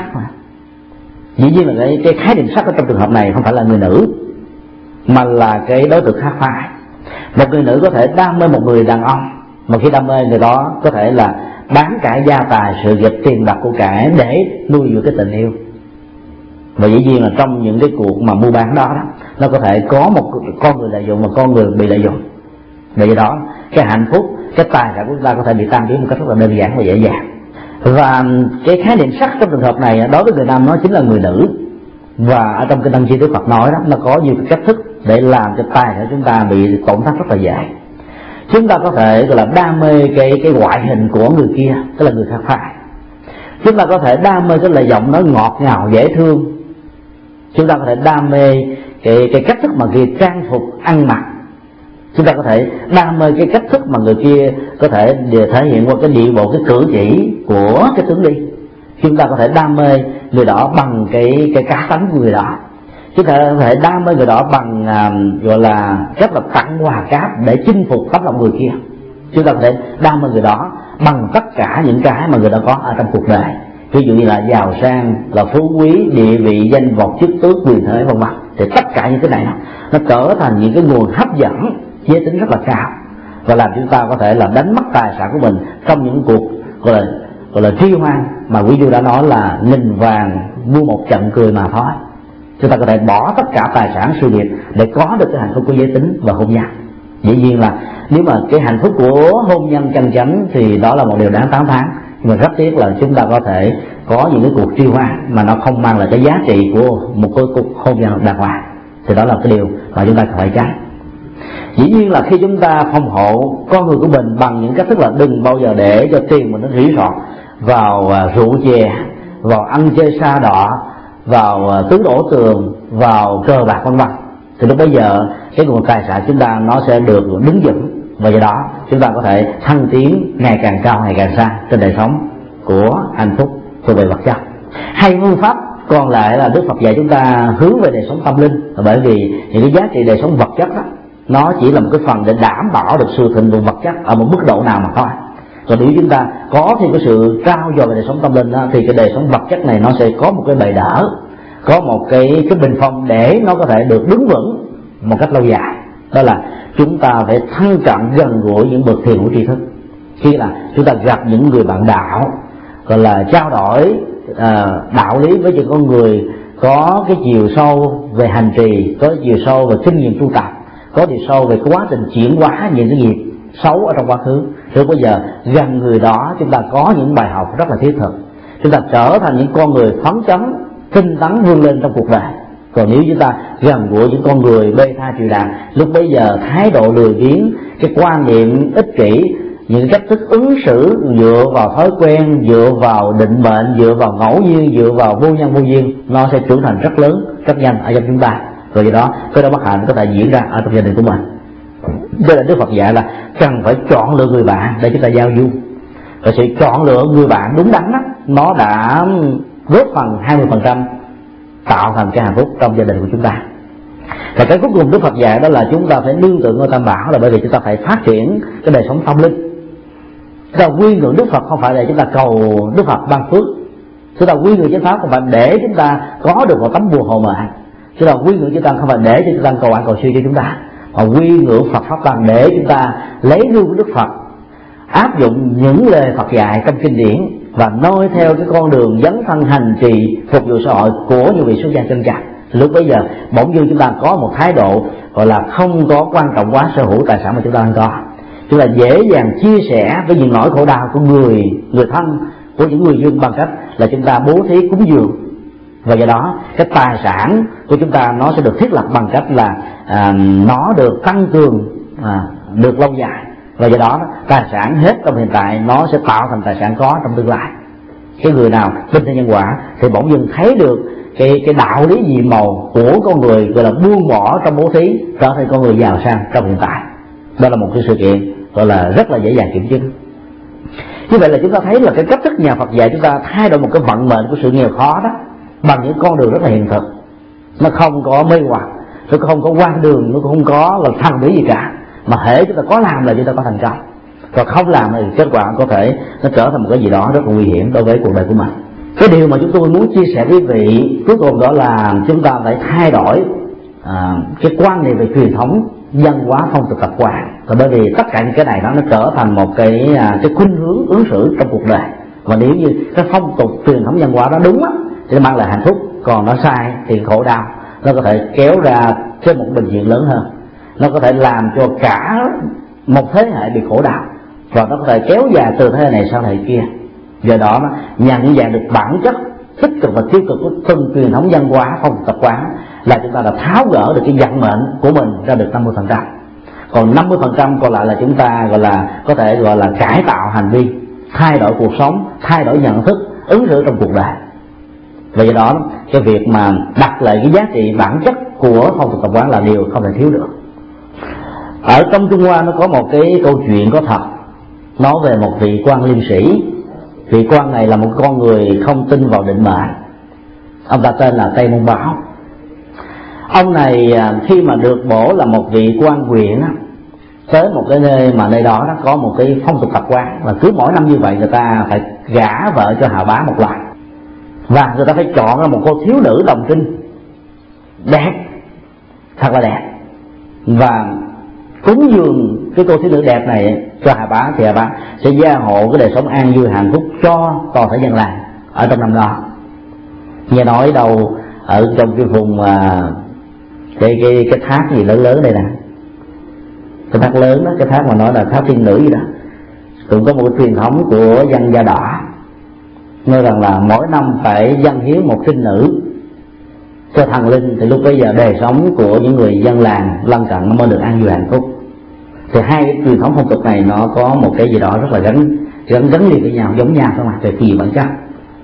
Dĩ nhiên là cái khái niệm sắc ở trong trường hợp này không phải là người nữ, mà là cái đối tượng khác phái. Một người nữ có thể đam mê một người đàn ông, mà khi đam mê người đó có thể là bán cả gia tài, sự nghiệp, tiền bạc của cải để nuôi dưỡng cái tình yêu. Và dĩ nhiên là trong những cái cuộc mà mua bán đó, nó có thể có một con người lợi dụng và con người bị lợi dụng. Vì đó cái hạnh phúc, cái tài sản của chúng ta có thể bị tan biến một cách rất là đơn giản và dễ dàng. Và cái khái niệm sắc trong trường hợp này đối với người nam nó chính là người nữ. Và ở trong Kinh Tăng Chi Đức Phật nói đó, nó có nhiều cái cách thức để làm cho tài của chúng ta bị tổn thất rất là dễ. Chúng ta có thể gọi là đam mê cái ngoại hình của người kia, tức là người khác phái. Chúng ta có thể đam mê cái lời giọng nói ngọt ngào dễ thương. Chúng ta có thể đam mê cái cách thức mà người trang phục ăn mặc. Chúng ta có thể đam mê cái cách thức mà người kia có thể thể hiện qua cái điệu bộ, cái cử chỉ của cái tướng đi. Chúng ta có thể đam mê người đó bằng cái cá tánh của người đó. Chúng ta có thể đam mê người đó bằng gọi là cách là tặng quà cáp để chinh phục tấm lòng người kia. Chúng ta có thể đam mê người đó bằng tất cả những cái mà người đó có ở trong cuộc đời, ví dụ như là giàu sang, là phú quý, địa vị, danh vọng, chức tước, quyền thế vân vân. Thì tất cả những cái này nó trở thành những cái nguồn hấp dẫn giới tính rất là cao, và làm chúng ta có thể là đánh mất tài sản của mình trong những cuộc gọi là tri hoan mà quý vị đã nói là nghìn vàng mua một trận cười mà thôi. Chúng ta có thể bỏ tất cả tài sản sự nghiệp để có được cái hạnh phúc của giới tính và hôn nhân. Dĩ nhiên là nếu mà cái hạnh phúc của hôn nhân chân chánh thì đó là một điều đáng tán thán, nhưng mà rất tiếc là chúng ta có thể có những cái cuộc tri hoan mà nó không mang lại cái giá trị của một cái cuộc hôn nhân đàng hoàng, thì đó là cái điều mà chúng ta phải tránh. Dĩ nhiên là khi chúng ta phòng hộ con người của mình bằng những cách thức là đừng bao giờ để cho tiền mình nó rỉ rọt vào rượu chè, vào ăn chơi sa đọa, vào tứ đổ tường, vào cờ bạc vân vân, thì lúc bây giờ cái nguồn tài sản chúng ta nó sẽ được đứng vững, và do đó chúng ta có thể thăng tiến ngày càng cao, ngày càng xa trên đời sống của hạnh phúc thuộc về vật chất. Hay phương pháp còn lại là Đức Phật dạy chúng ta hướng về đời sống tâm linh, bởi vì những cái giá trị đời sống vật chất đó, nó chỉ là một cái phần để đảm bảo được sự thịnh vượng vật chất ở một mức độ nào mà thôi. Còn nếu chúng ta có thêm cái sự trao dồi về đời sống tâm linh đó, thì cái đời sống vật chất này nó sẽ có một cái bệ đỡ, có một cái bình phong để nó có thể được đứng vững một cách lâu dài. Đó là chúng ta phải thân cận gần gũi những bậc thiền của tri thức. Khi là chúng ta gặp những người bạn đạo, gọi là trao đổi đạo lý với những con người có cái chiều sâu về hành trì, có chiều sâu về kinh nghiệm tu tập, có chiều sâu về quá trình chuyển hóa những cái nghiệp xấu ở trong quá khứ, thì bây giờ gần người đó chúng ta có những bài học rất là thiết thực, chúng ta trở thành những con người phấn chấn, tinh tấn vươn lên trong cuộc đời. Còn nếu chúng ta gần gũi những con người bê tha trừ đàn, lúc bấy giờ thái độ lười biếng, cái quan niệm ích kỷ, những cách thức ứng xử dựa vào thói quen, dựa vào định mệnh, dựa vào ngẫu nhiên, dựa vào vô nhân vô duyên, nó sẽ trưởng thành rất lớn, rất nhanh ở trong chúng ta. Rồi do đó cái đó bất hạnh có thể diễn ra ở trong gia đình của mình. Cho nên Đức Phật dạy là cần phải chọn lựa người bạn để chúng ta giao du. Và sự chọn lựa người bạn đúng đắn đó, nó đã góp phần 20% tạo thành cái hạnh phúc trong gia đình của chúng ta. Và cái cuối cùng Đức Phật dạy đó là chúng ta phải nương tựa ngôi Tam Bảo, là bởi vì chúng ta phải phát triển cái đời sống tâm linh. Chúng ta quy ngưỡng Đức Phật không phải để chúng ta cầu Đức Phật ban phước, chúng ta quy ngưỡng chánh pháp không phải để chúng ta có được một tấm bùa hộ mệnh, chúng ta quy ngưỡng chúng ta không phải để cho chúng ta cầu an cầu siêu cho chúng ta, mà quy ngưỡng Phật pháp tăng để chúng ta lấy gương của Đức Phật, áp dụng những lời Phật dạy trong kinh điển và noi theo cái con đường dấn thân hành trì phục vụ xã hội của những vị xuất gia chân chánh. Lúc bây giờ bỗng dưng chúng ta có một thái độ gọi là không có quan trọng quá sở hữu tài sản mà chúng ta đang có. Chúng ta dễ dàng chia sẻ với những nỗi khổ đau của người thân, của những người dân bằng cách là chúng ta bố thí cúng dường. Và do đó cái tài sản của chúng ta nó sẽ được thiết lập bằng cách là nó được tăng cường, được lâu dài. Và do đó tài sản hết trong hiện tại nó sẽ tạo thành tài sản có trong tương lai. Cái người nào tin theo nhân quả thì bỗng dưng thấy được cái đạo lý nhiệm màu của con người, gọi là buông bỏ trong bố thí, trở thành con người giàu sang trong hiện tại. Đó là một cái sự kiện gọi là rất là dễ dàng kiểm chứng. Như vậy là chúng ta thấy là cái cách thức nhà Phật dạy chúng ta thay đổi một cái vận mệnh của sự nghèo khó đó bằng những con đường rất là hiện thực. Nó không có mê hoặc, nó không có quan đường, nó không có là thần bí gì cả, mà hễ chúng ta có làm là chúng ta có thành công, còn không làm thì kết quả có thể nó trở thành một cái gì đó rất là nguy hiểm đối với cuộc đời của mình. Cái điều mà chúng tôi muốn chia sẻ với quý vị cuối cùng đó là chúng ta phải thay đổi cái quan niệm về truyền thống, văn hóa, phong tục tập quán. Và bởi vì tất cả những cái này nó trở thành một cái khuynh hướng ứng xử trong cuộc đời. Và nếu như cái phong tục truyền thống văn hóa đó đúng á thì nó mang lại hạnh phúc, còn nó sai thì khổ đau, nó có thể kéo ra trên một bệnh viện lớn hơn, nó có thể làm cho cả một thế hệ bị khổ đau, và nó có thể kéo dài từ thế hệ này sang thế hệ kia. Do đó nhận dạng được bản chất tích cực và tiêu cực của từng truyền thống văn hóa, phong tục tập quán là chúng ta đã tháo gỡ được cái vận mệnh của mình ra được 50%. Còn 50% còn lại là chúng ta gọi là có thể gọi là cải tạo hành vi, thay đổi cuộc sống, thay đổi nhận thức, ứng xử trong cuộc đời. Và do đó cái việc mà đặt lại cái giá trị bản chất của phong tục tập quán là điều không thể thiếu được. Ở trong Trung Hoa nó có một cái câu chuyện có thật, nói về một vị quan liêm sĩ. Vị quan này là một con người không tin vào định mệnh. Ông ta tên là Tây Môn Bảo. Ông này khi mà được bổ là một vị quan huyện tới một cái nơi mà nơi đó nó có một cái phong tục tập quán là cứ mỗi năm như vậy người ta phải gả vợ cho hào bá một lần, và người ta phải chọn ra một cô thiếu nữ đồng trinh đẹp, thật là đẹp, và cúng dường cái cô thiếu nữ đẹp này cho hào bá, thì hào bá sẽ gia hộ cái đời sống an vui hạnh phúc cho toàn thể dân làng ở trong năm đó. Nghe nói đầu ở trong cái vùng cái thác gì lớn lớn đây nè, cái thác lớn đó, cái thác mà nói là thác Thiên Nữ gì đó, cũng có một cái truyền thống của dân da đỏ nói rằng là mỗi năm phải dâng hiến một trinh nữ cho thần linh, thì lúc bấy giờ đời sống của những người dân làng lân cận nó mới được an vui hạnh phúc. Thì hai cái truyền thống phong tục này nó có một cái gì đó rất là gắn liền với nhau, giống nhau thôi mà, về kỳ bản chất.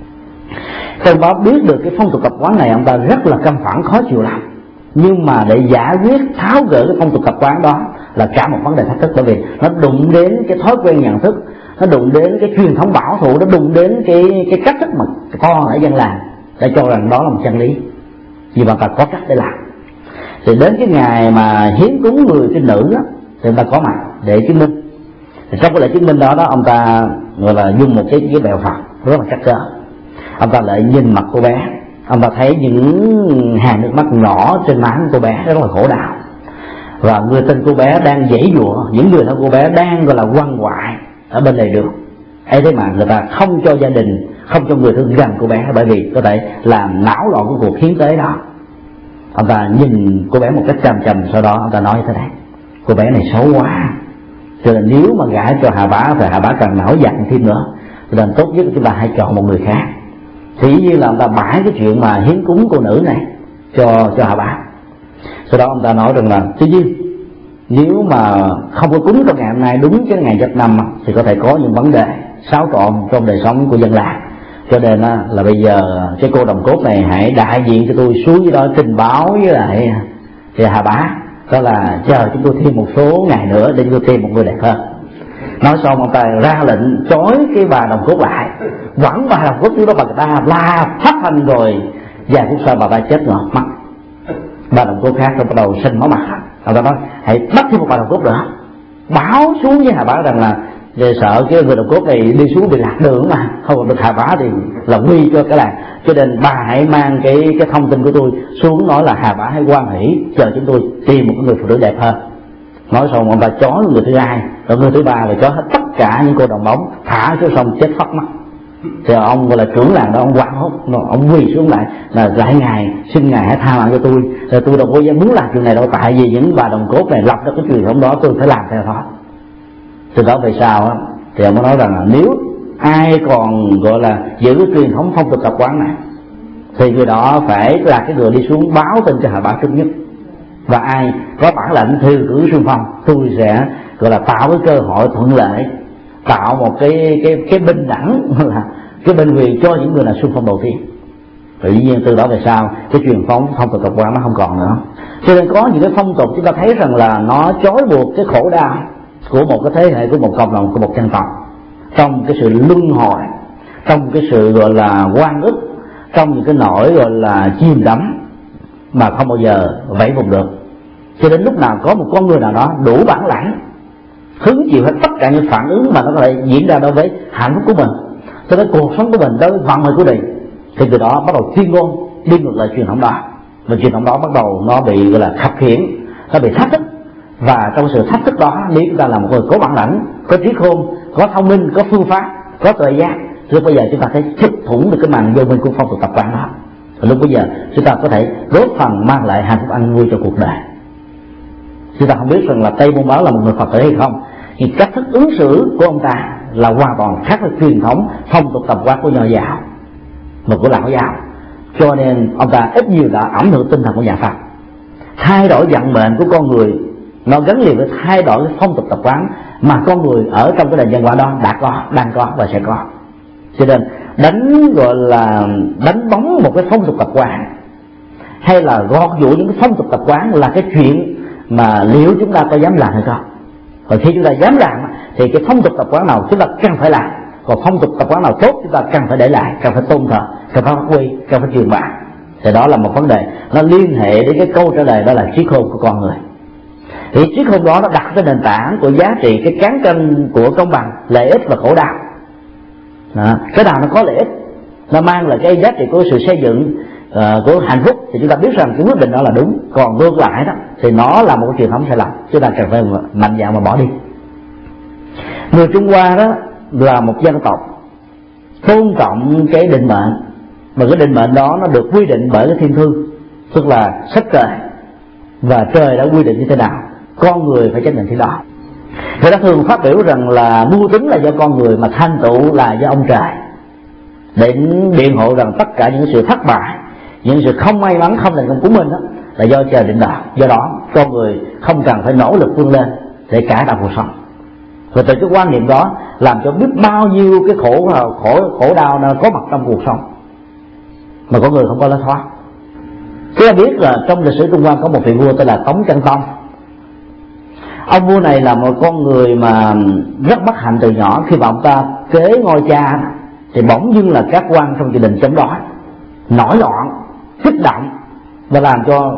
Trong đó biết được cái phong tục tập quán này, ông ta rất là căm phẫn, khó chịu lắm. Nhưng mà để giải quyết tháo gỡ cái phong tục tập quán đó là cả một vấn đề thách thức, bởi vì nó đụng đến cái thói quen nhận thức, nó đụng đến cái truyền thống bảo thủ, nó đụng đến cái cách thức mà con ở dân làng để cho rằng đó là một chân lý, vì bạn ta có cách để làm. Thì đến cái ngày mà hiến cúng người trinh nữ đó, thì ông ta có mặt để chứng minh. Thì trong cái lễ chứng minh đó ông ta gọi là dùng một cái bèo Phật rất là chắc cỡ. Ông ta lại nhìn mặt cô bé, ông ta thấy những hàng nước mắt nhỏ trên má của cô bé rất là khổ đau, và người tình cô bé đang giãy giụa, những người thân cô bé đang gọi là quằn quại ở bên lề đường. Ấy thế mà người ta không cho gia đình, không cho người thương gần cô bé, bởi vì có thể làm náo loạn cái cuộc hiến tế đó. Ông ta nhìn cô bé một cách chằm chằm, sau đó ông ta nói như thế này: cô bé này xấu quá, cho nên nếu mà gả cho Hà Bá thì Hà Bá càng nổi giận thêm nữa, cho nên tốt nhất chúng ta hãy chọn một người khác. Thì như là ông ta bãi cái chuyện mà hiến cúng cô nữ này cho Hà Bá. Sau đó ông ta nói rằng là tuy nhiên nếu mà không có cúng trong ngày hôm nay đúng cái ngày Giáp Năm thì có thể có những vấn đề xáo trộn trong đời sống của dân làng. Cho nên là bây giờ cái cô đồng cốt này hãy đại diện cho tôi xuống dưới đó trình báo với lại Hà Bá, đó là chờ chúng tôi thêm một số ngày nữa để chúng tôi tìm một người đẹp hơn. Nói xong ông ta ra lệnh trói cái bà đồng cốt lại, quẳng bà đồng cốt xuống đó, bà người ta la phát thanh, rồi vài phút sau bà ta chết ngọt mắt. Bà đồng cốt khác bắt đầu sinh máu mặt. Ông ta nói hãy bắt thêm một bà đồng cốt nữa, báo xuống với Hà Bá rằng là sợ cái người đồng cốt này đi xuống bị lạc đường mà không còn được Hà Bá thì là nguy cho cái làng, cho nên bà hãy mang cái thông tin của tôi xuống, nói là Hà Bá hãy hoan hỷ chờ chúng tôi tìm một người phụ nữ đẹp hơn. Nói xong ông ta chói người thứ hai, rồi người thứ ba, rồi chói hết tất cả những cô đồng bóng, thả xuống sông chết phát mắt. Thì ông gọi là trưởng làng đó, ông quảng hốt, ông quỳ xuống lại là lại ngài, xin ngài hãy tha mạng cho tôi. Rồi tôi đâu có dám muốn làm chuyện này đâu, tại vì những bà đồng cốt này lập ra cái truyền thống đó, tôi phải làm theo đó. Từ đó về sau á, thì ông mới nói rằng là nếu ai còn gọi là giữ cái truyền thống phong tục tập quán này thì người đó phải là cái người đi xuống báo tin cho Hà Bá trước nhất. Và ai có bản lệnh thi cử xung phong, tôi sẽ gọi là tạo cái cơ hội thuận lợi, tạo một cái bình đẳng, là cái bình quyền cho những người là xung phong đầu tiên. Tự nhiên từ đó về sau cái truyền thống phong tục tập quán nó không còn nữa. Cho nên có những cái phong tục chúng ta thấy rằng là nó trói buộc cái khổ đau của một cái thế hệ, của một cộng đồng, của một dân tộc, trong cái sự luân hồi, trong cái sự gọi là oan ức, trong những cái nỗi gọi là chìm đắm mà không bao giờ vẫy vùng được. Cho đến lúc nào có một con người nào đó đủ bản lãnh hứng chịu hết tất cả những phản ứng mà nó có thể diễn ra đối với hạnh phúc của mình, cho đến cuộc sống của mình, đối với vận mệnh của mình, thì từ đó bắt đầu tuyên ngôn đi ngược lại truyền thống đó, và truyền thống đó bắt đầu nó bị gọi là khập khiễng, nó bị thách thức. Và trong sự thách thức đó, nếu chúng ta là một người có bản lãnh, có trí khôn, có thông minh, có phương pháp, có tuệ giác, lúc bây giờ chúng ta thấy chụp thủng được cái màn vô minh của phong tục tập quán đó. Và lúc bây giờ chúng ta có thể góp phần mang lại hạnh phúc an vui cho cuộc đời. Chúng ta không biết rằng là Tây Môn Báo là một người Phật tử hay không, nhưng cách thức ứng xử của ông ta là hoàn toàn khác với truyền thống phong tục tập quán của Nho giáo và của Lão giáo. Cho nên ông ta ít nhiều đã ảnh hưởng tinh thần của nhà Phật. Thay đổi vận mệnh của con người nó gắn liền với thay đổi cái phong tục tập quán mà con người ở trong cái nền văn hóa đó đã có, đang có và sẽ có. Cho nên đánh bóng một cái phong tục tập quán hay là gọt giũa những cái phong tục tập quán là cái chuyện mà liệu chúng ta có dám làm hay không. Còn khi chúng ta dám làm thì cái phong tục tập quán nào chúng ta cần phải làm, còn phong tục tập quán nào tốt chúng ta cần phải để lại, cần phải tôn thờ, cần phải phát huy, cần phải truyền bá. Thì đó là một vấn đề nó liên hệ đến cái câu trả lời, đó là trí khôn của con người. Thì trí khôn đó nó đặt cái nền tảng của giá trị, cái cán cân của công bằng, lợi ích và khổ đau. Đó. Cái nào nó có lợi ích, nó mang lại cái giá trị của sự xây dựng của hạnh phúc, thì chúng ta biết rằng cái quyết định đó là đúng. Còn ngược lại đó thì nó là một cái truyền thống sai lầm, chúng ta cần phải mạnh dạn mà bỏ đi. Người Trung Hoa đó là một dân tộc tôn trọng cái định mệnh, Mà cái định mệnh đó nó được quy định bởi cái thiên thư, tức là sách trời, và trời đã quy định như thế nào, con người phải chấp nhận thế đó. Người ta thường phát biểu rằng là mưu tính là do con người, mà thành tựu là do ông trời, để biện hộ rằng tất cả những sự thất bại, những sự không may mắn, không thành công của mình đó, là do trời định đoạt. Do đó con người không cần phải nỗ lực vươn lên để cải tạo cuộc sống. Và từ cái quan niệm đó làm cho biết bao nhiêu cái khổ đau nó có mặt trong cuộc sống mà con người không có lối thoát. Chúng ta biết là trong lịch sử Trung Hoa có một vị vua tên là Tống Chân Tông. Ông vua này là một con người mà rất bất hạnh từ nhỏ. Khi mà ông ta kế ngôi cha thì bỗng dưng là các quan trong gia đình chống đối, nổi loạn, kích động, và làm cho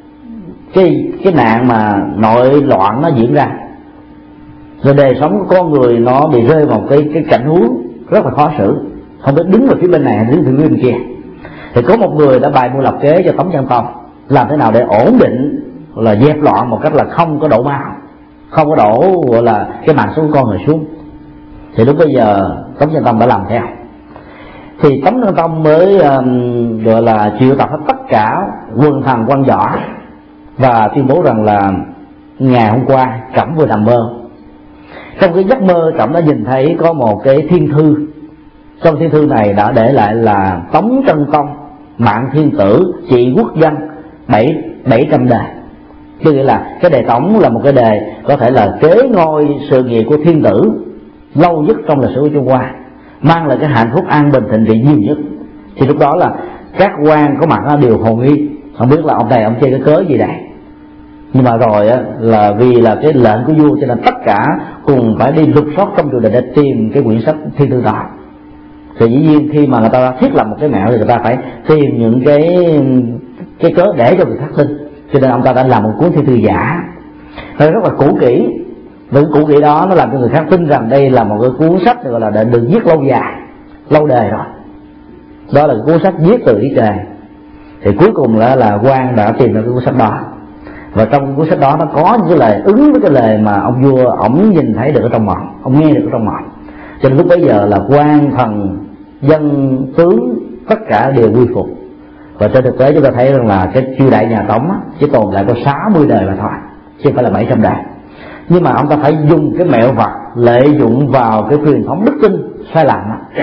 cái nạn mà nội loạn nó diễn ra. Rồi đời sống của con người nó bị rơi vào cái cảnh huống rất là khó xử, không biết đứng vào phía bên này hay đứng phía bên kia. Thì có một người đã bày mưu lập kế cho Tống Chân Tông làm thế nào để ổn định, là dẹp loạn một cách là không có đổ máu, không có đổ gọi là cái mạng sống của con người xuống. Thì lúc bây giờ Tống Chân Tông đã làm theo. Thì Tống Chân Tông mới gọi là triệu tập hết tất cả quân thần quan võ và tuyên bố rằng là ngày hôm qua Trẫm vừa nằm mơ. Trong cái giấc mơ Trẫm đã nhìn thấy có một cái thiên thư. Trong thiên thư này đã để lại là Tống Chân Tông mạng thiên tử trị quốc dân 700 đề. Tức nghĩa là cái đề Tống là một cái đề có thể là kế ngôi sự nghiệp của thiên tử lâu nhất trong lịch sử của Trung Hoa, mang lại cái hạnh phúc an bình thịnh vượng nhiều nhất. Thì lúc đó là các quan có mặt đều hồ nghi, không biết là ông này ông chơi cái cớ gì đây. Nhưng mà rồi á, là vì là cái lệnh của vua cho nên tất cả cùng phải đi lục soát trong triều đình để tìm cái quyển sách thiên thư đó. Thì dĩ nhiên khi mà người ta thiết lập một cái mẹo thì người ta phải tìm những cái cớ để cho người khác tin, cho nên ông ta đã làm một cuốn thiên thư giả, nó rất là cũ kỹ. Và cái cũ kỹ đó nó làm cho người khác tin rằng đây là một cái cuốn sách gọi là được viết lâu dài, lâu đời rồi. Đó là cái cuốn sách viết từ ý trời. Thì cuối cùng là quan đã tìm được cái cuốn sách đó, và trong cuốn sách đó nó có những cái lời ứng với cái lời mà ông vua ổng nhìn thấy được ở trong mộng, ông nghe được ở trong mộng. Cho nên lúc bấy giờ là quan thần dân tướng tất cả đều quy phục. Và trên thực tế chúng ta thấy rằng là cái triều đại nhà Tống chỉ tồn lại có 60 đời mà thôi, chứ không phải là 700 đời. Nhưng mà ông ta phải dùng cái mẹo vật lợi dụng vào cái truyền thống đức tin sai lầm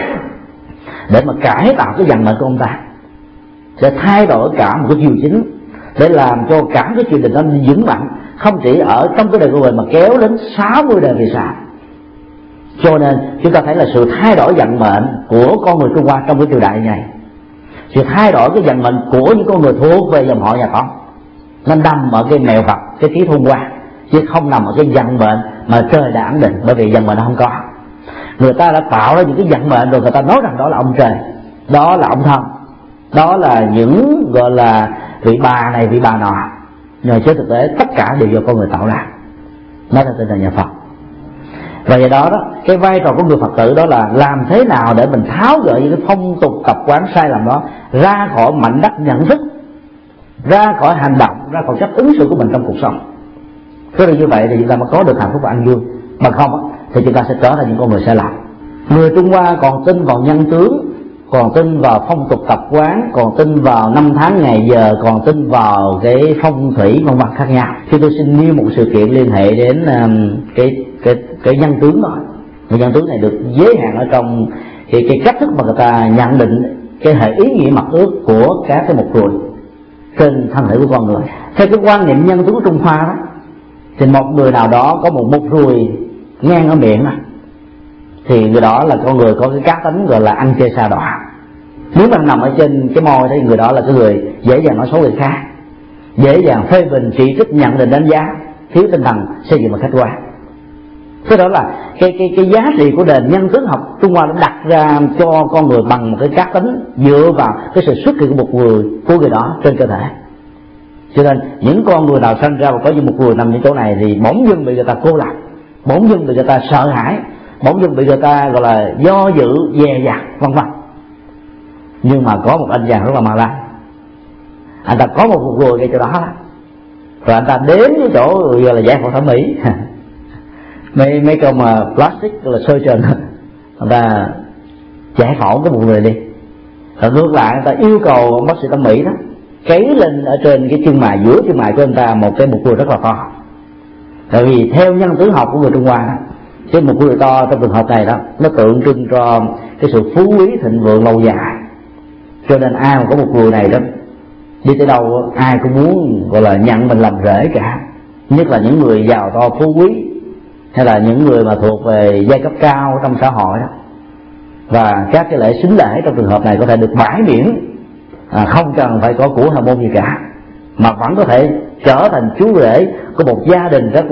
để mà cải tạo cái vận mệnh của ông ta, để thay đổi cả một cái triều chính, để làm cho cả cái triều đình nó vững mạnh, không chỉ ở trong cái đời của mình mà kéo đến 60 đời về sau. Cho nên chúng ta thấy là sự thay đổi vận mệnh của con người Trung Hoa trong cái triều đại này, sự thay đổi cái vận mệnh của những con người thuộc về dòng họ nhà Tống, nó nằm ở cái mẹo vật, cái trí thông qua, chứ không nằm ở cái vận mệnh mà trời đã ẵn định. Bởi vì vận mệnh nó không có, người ta đã tạo ra những cái vận mệnh rồi người ta nói rằng đó là ông trời, đó là ông thần, đó là những gọi là vị bà này vị bà nọ. Nhưng trên thực tế tất cả đều do con người tạo ra. Nó là tên là nhà Phật. Và do đó cái vai trò của người Phật tử đó là làm thế nào để mình tháo gỡ những cái phong tục tập quán sai lầm đó ra khỏi mảnh đất nhận thức, ra khỏi hành động, ra khỏi cách ứng xử của mình trong cuộc sống. Cứ như vậy thì chúng ta mới có được hạnh phúc và an vui. Mà không thì chúng ta sẽ trở thành những con người sai lầm. Người Trung Hoa còn tin vào nhân tướng, còn tin vào phong tục tập quán, còn tin vào năm tháng ngày giờ, còn tin vào cái phong thủy vân vân khác nhau. Khi tôi xin nêu một sự kiện liên hệ đến cái nhân tướng đó, cái nhân tướng này được giới hạn ở trong cái cách thức mà người ta nhận định cái hệ ý nghĩa mặc ước của các cái mục ruồi trên thân thể của con người. Theo cái quan niệm nhân tướng của Trung Hoa đó, thì một người nào đó có một mục ruồi ngang ở miệng đó, thì người đó là con người có cái cá tính gọi là ăn chơi xa đọa. Nếu mà nằm ở trên cái môi thì người đó là cái người dễ dàng nói xấu người khác, dễ dàng phê bình chỉ trích, nhận định, đánh giá, thiếu tinh thần xây dựng một khách quan. Thế đó là cái giá trị của nền nhân tướng học Trung Hoa đã đặt ra cho con người bằng một cái cá tính dựa vào cái sự xuất hiện của một người đó trên cơ thể. Cho nên những con người nào sinh ra và có như một người nằm ở chỗ này thì bỗng dưng bị người ta cô lập, bỗng dưng bị người ta sợ hãi, bỗng dưng bị người ta gọi là do dự, dè dặt, vân vân. Nhưng mà có một anh chàng rất là ma la, anh ta có một người ngay chỗ đó, rồi anh ta đến cái chỗ gọi là giải phẫu thẩm mỹ mấy câu mà plastic là surgeon, người ta giải phẫu cái một người đi, Rồi ngược lại người ta yêu cầu ông bác sĩ thẩm mỹ đó cấy lên ở trên cái chân mày, giữa chân mày của anh ta một cái mục ruồi rất là to. Tại vì theo nhân tướng học của người Trung Hoa đó, cái mục ruồi to trong trường hợp này đó nó tượng trưng cho cái sự phú quý thịnh vượng lâu dài. Cho nên ai mà có mục ruồi này đó đi tới đâu ai cũng muốn gọi là nhận mình làm rể cả, nhất là những người giàu to phú quý hay là những người mà thuộc về giai cấp cao trong xã hội đó. Và các cái lễ sính lễ trong trường hợp này có thể được bãi miễn, không cần phải có của hào môn gì cả, mà vẫn có thể trở thành chú rể của một gia đình rất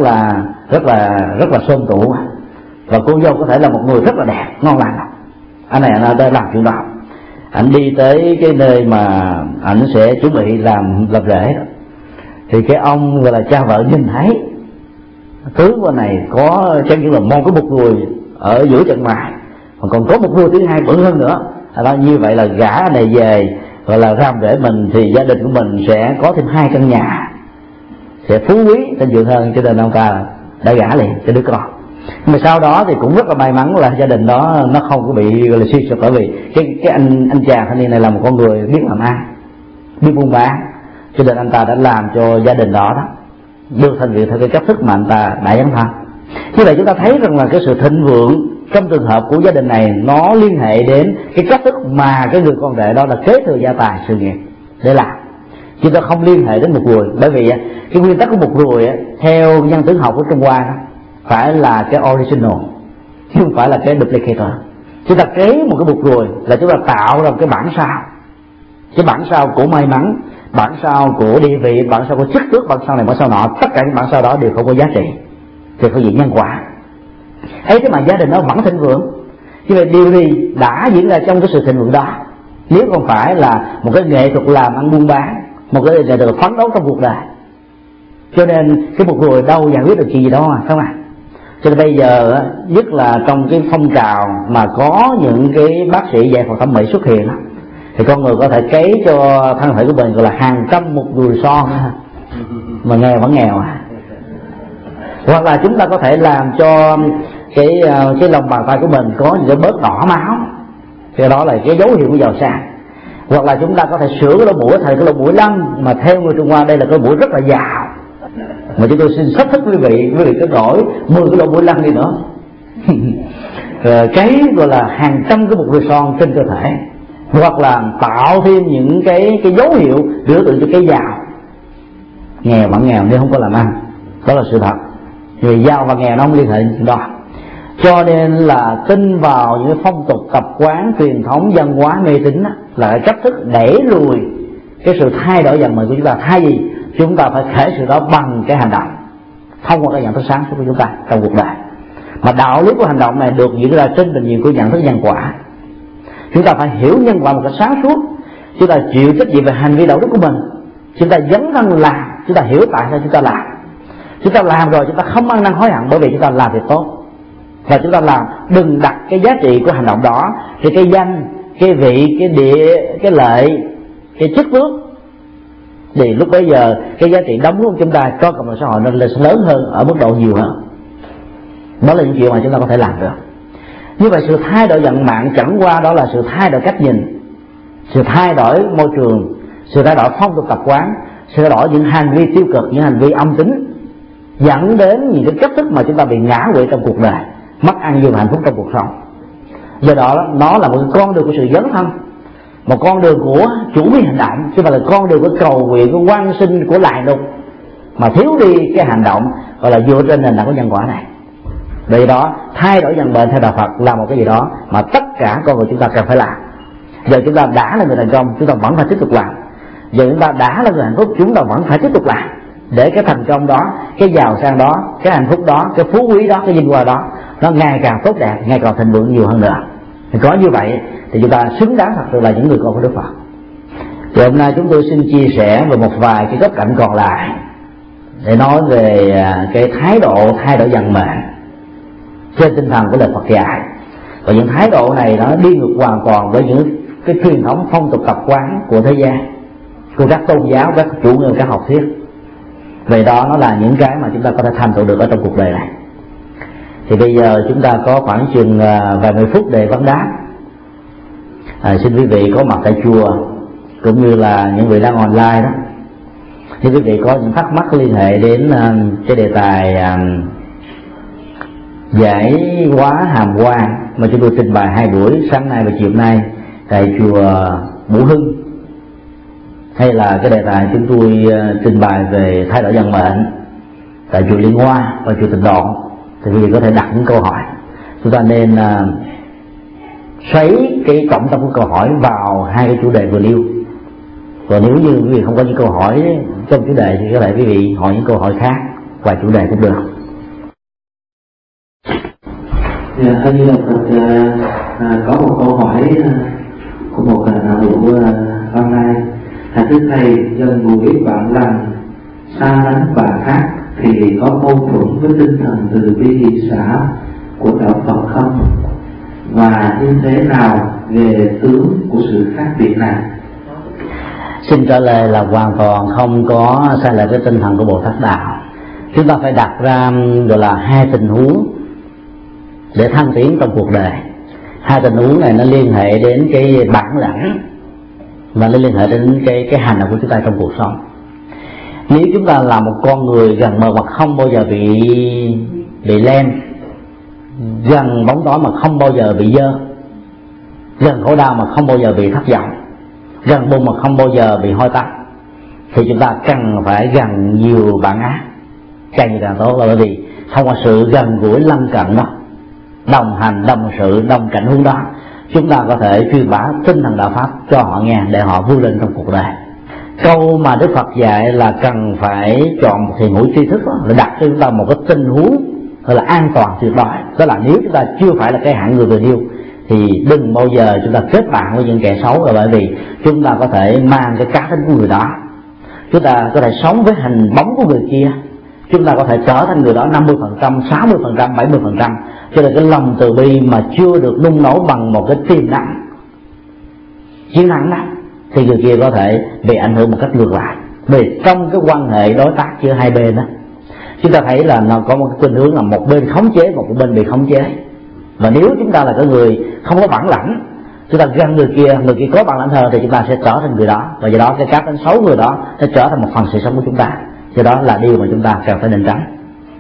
là xôm tụ. Và cô dâu có thể là một người rất là đẹp, ngon lành. Anh này anh đã làm chuyện đó, anh đi tới cái nơi mà anh sẽ chuẩn bị làm rể đó, thì cái ông gọi là cha vợ nhìn thấy tướng bên này có chẳng những là một cái mục ruồi ở giữa chân mày, mà còn có một ruồi thứ hai bự hơn nữa. Đó, như vậy là gả này về gọi là làm rể mình thì gia đình của mình sẽ có thêm 2 căn nhà, sẽ phú quý thịnh vượng hơn. Cho nên ông ta đã gả liền cho đứa con. Nhưng mà sau đó thì cũng rất là may mắn là gia đình đó nó không có bị gọi là suy sụp, bởi vì cái anh chàng thanh niên này là một con người biết làm ăn, biết buôn bán, cho nên anh ta đã làm cho gia đình đó được thành việc theo cái cách thức mà anh ta đã dấn thân. Như vậy chúng ta thấy rằng là cái sự thịnh vượng trong trường hợp của gia đình này nó liên hệ đến cái cách thức mà cái người con rể đó là kế thừa gia tài sự nghiệp để làm, chứ ta không liên hệ đến một ruồi. Bởi vì cái nguyên tắc của một ruồi theo nhân tướng học của Trung Hoa đó phải là cái original chứ không phải là cái duplicator. Chúng ta kế một cái bụt ruồi là chúng ta tạo ra cái bản sao, cái bản sao của may mắn, bản sao của địa vị, bản sao của chức tước, bản sao này bản sao nọ. Tất cả những bản sao đó đều không có giá trị thì có gì nhân quả ấy, thế mà gia đình nó vẫn thịnh vượng. Như vậy điều gì đã diễn ra trong cái sự thịnh vượng đó, nếu không phải là một cái nghệ thuật làm ăn buôn bán, một cái nghệ thuật phấn đấu trong cuộc đời. Cho nên cái một người đâu giải quyết được chuyện gì đâu mà, không ạ? Cho nên bây giờ nhất là trong cái phong trào mà có những cái bác sĩ dạy phẫu thẩm mỹ xuất hiện đó, thì con người có thể cấy cho thân thể của mình gọi là hàng trăm một ruồi son mà nghèo vẫn nghèo à. Hoặc là chúng ta có thể làm cho cái lòng bàn tay của mình có những cái bớt đỏ máu, thì đó là cái dấu hiệu của giàu sang. Hoặc là chúng ta có thể sửa cái lỗ mũi thành cái lỗ mũi lăng, mà theo người Trung Hoa đây là cái mũi rất là giàu, mà chúng tôi xin sắp thích quý vị cứ đổi 10 cái lỗ mũi lăng đi nữa cái gọi là hàng trăm cái một ruồi son trên cơ thể. Hoặc là tạo thêm những cái dấu hiệu biểu tượng cho cái giàu. Nghèo vẫn nghèo nếu không có làm ăn, đó là sự thật. Vì giàu và nghèo nó không liên hệ đến đó. Cho nên là tin vào những phong tục tập quán truyền thống văn hóa mê tín là cái cách thức đẩy lùi cái sự thay đổi vận mệnh của chúng ta. Thay vì chúng ta phải khởi sự đó bằng cái hành động, thông qua cái nhận thức sáng suốt của chúng ta trong cuộc đời. Mà đạo lý của hành động này được diễn ra trên bình diện của nhận thức nhân quả. Chúng ta phải hiểu nhân quả một cách sáng suốt, chúng ta chịu trách nhiệm về hành vi đạo đức của mình, chúng ta dấn thân làm, chúng ta hiểu tại sao chúng ta làm. Chúng ta làm rồi chúng ta không ăn năn hối hận, bởi vì chúng ta làm việc tốt. Và chúng ta làm, đừng đặt cái giá trị của hành động đó thì cái danh, cái vị, cái địa, cái lợi, cái chức tước, thì lúc bấy giờ cái giá trị đóng của chúng ta cho cộng đồng xã hội nó lớn hơn, ở mức độ nhiều hơn. Đó là những chuyện mà chúng ta có thể làm được. Như vậy sự thay đổi vận mạng chẳng qua đó là sự thay đổi cách nhìn, sự thay đổi môi trường, sự thay đổi phong tục tập quán, sự thay đổi những hành vi tiêu cực, những hành vi âm tính, dẫn đến những cái cách thức mà chúng ta bị ngã quỵ trong cuộc đời, mất an vui và hạnh phúc trong cuộc sống. Do đó nó là một con đường của sự dấn thân, một con đường của chủ nghĩa hành động, chứ không phải là con đường của cầu nguyện, của quan sinh, của lại lục, mà thiếu đi cái hành động gọi là dựa trên nền tảng của nhân quả này. Vì đó thay đổi vận mệnh theo đạo Phật là một cái gì đó mà tất cả con người chúng ta cần phải làm. Giờ chúng ta đã là người thành công, chúng ta vẫn phải tiếp tục làm. Giờ chúng ta đã là người hạnh phúc, chúng ta vẫn phải tiếp tục làm, để cái thành công đó, cái giàu sang đó, cái hạnh phúc đó, cái phú quý đó, cái vinh hoa đó nó ngày càng tốt đẹp, ngày càng thịnh vượng nhiều hơn nữa. Thì có như vậy thì chúng ta xứng đáng thật sự là những người con của Đức Phật. Thì hôm nay chúng tôi xin chia sẻ về một vài cái góc cạnh còn lại để nói về cái thái độ thay đổi vận mệnh trên tinh thần của lời Phật dạy. Và những thái độ này nó đi ngược hoàn toàn với những cái truyền thống phong tục tập quán của thế gian, của các tôn giáo, các chủ nghĩa, các học thuyết. Về đó nó là những cái mà chúng ta có thể thành tựu được ở trong cuộc đời này. Thì bây giờ chúng ta có khoảng chừng vài 10 phút để vấn đáp. Xin quý vị có mặt tại chùa cũng như là những vị đang online đó, nếu quý vị có những thắc mắc liên hệ đến cái đề tài giải hóa hàm quan mà chúng tôi trình bày 2 buổi, sáng nay và chiều nay tại chùa Bủ Hưng, hay là cái đề tài chúng tôi trình bày về thay đổi vận mệnh tại chùa Liên Hoa và chùa Tịnh Độ, thì quý vị có thể đặt những câu hỏi. Chúng ta nên xoáy cái trọng tâm của câu hỏi vào 2 cái chủ đề vừa nêu. Còn nếu như quý vị không có những câu hỏi trong chủ đề thì có thể quý vị hỏi những câu hỏi khác và chủ đề cũng được. Thưa như là có một câu hỏi của một buổi online. Thưa thầy, gần gũi bạn lành, xa lánh bạn khác thì có mâu thuẫn với tinh thần từ bi hỷ xả của đạo Phật không? Và như thế nào về tướng của sự khác biệt này? Xin trả lời là hoàn toàn không có sai lệch cái tinh thần của Bồ Tát Đạo. Chúng ta phải đặt ra gọi là 2 tình huống để thăng tiến trong cuộc đời. 2 tình huống này nó liên hệ đến cái bản lãnh và nó liên hệ đến cái hành động của chúng ta trong cuộc sống. Nếu chúng ta là một con người gần mờ mà không bao giờ bị lem, gần bóng tối mà không bao giờ bị dơ, gần khổ đau mà không bao giờ bị thất vọng, gần buồn mà không bao giờ bị hôi tắc, thì chúng ta cần phải gần nhiều bạn ác, càng nhiều càng tốt. Là bởi vì thông qua sự gần gũi lân cận đó, đồng hành, đồng sự, đồng cảnh hướng đó, chúng ta có thể truyền bá tinh thần đạo pháp cho họ nghe để họ vươn lên trong cuộc đời. Câu mà Đức Phật dạy là cần phải chọn một thiền hữu tri thức đó, là đặt cho chúng ta một cái tình huống gọi là an toàn tuyệt đối. Đó là nếu chúng ta chưa phải là cái hạng người vừa nêu thì đừng bao giờ chúng ta kết bạn với những kẻ xấu, là bởi vì chúng ta có thể mang cái cá tính của người đó, chúng ta có thể sống với hình bóng của người kia, chúng ta có thể trở thành người đó 50%, 60%, 70%. Cho nên cái lòng từ bi mà chưa được nung nấu bằng một cái tiềm năng chiến thắng đó, thì người kia có thể bị ảnh hưởng một cách ngược lại. Vì trong cái quan hệ đối tác giữa hai bên đó, chúng ta thấy là nó có một cái khuynh hướng là một bên khống chế, một bên bị khống chế. Và nếu chúng ta là cái người không có bản lãnh, chúng ta gần người kia có bản lãnh hơn, thì chúng ta sẽ trở thành người đó, và do đó cái cá tính xấu người đó sẽ trở thành một phần sự sống của chúng ta. Do đó là điều mà chúng ta cần phải nên tránh.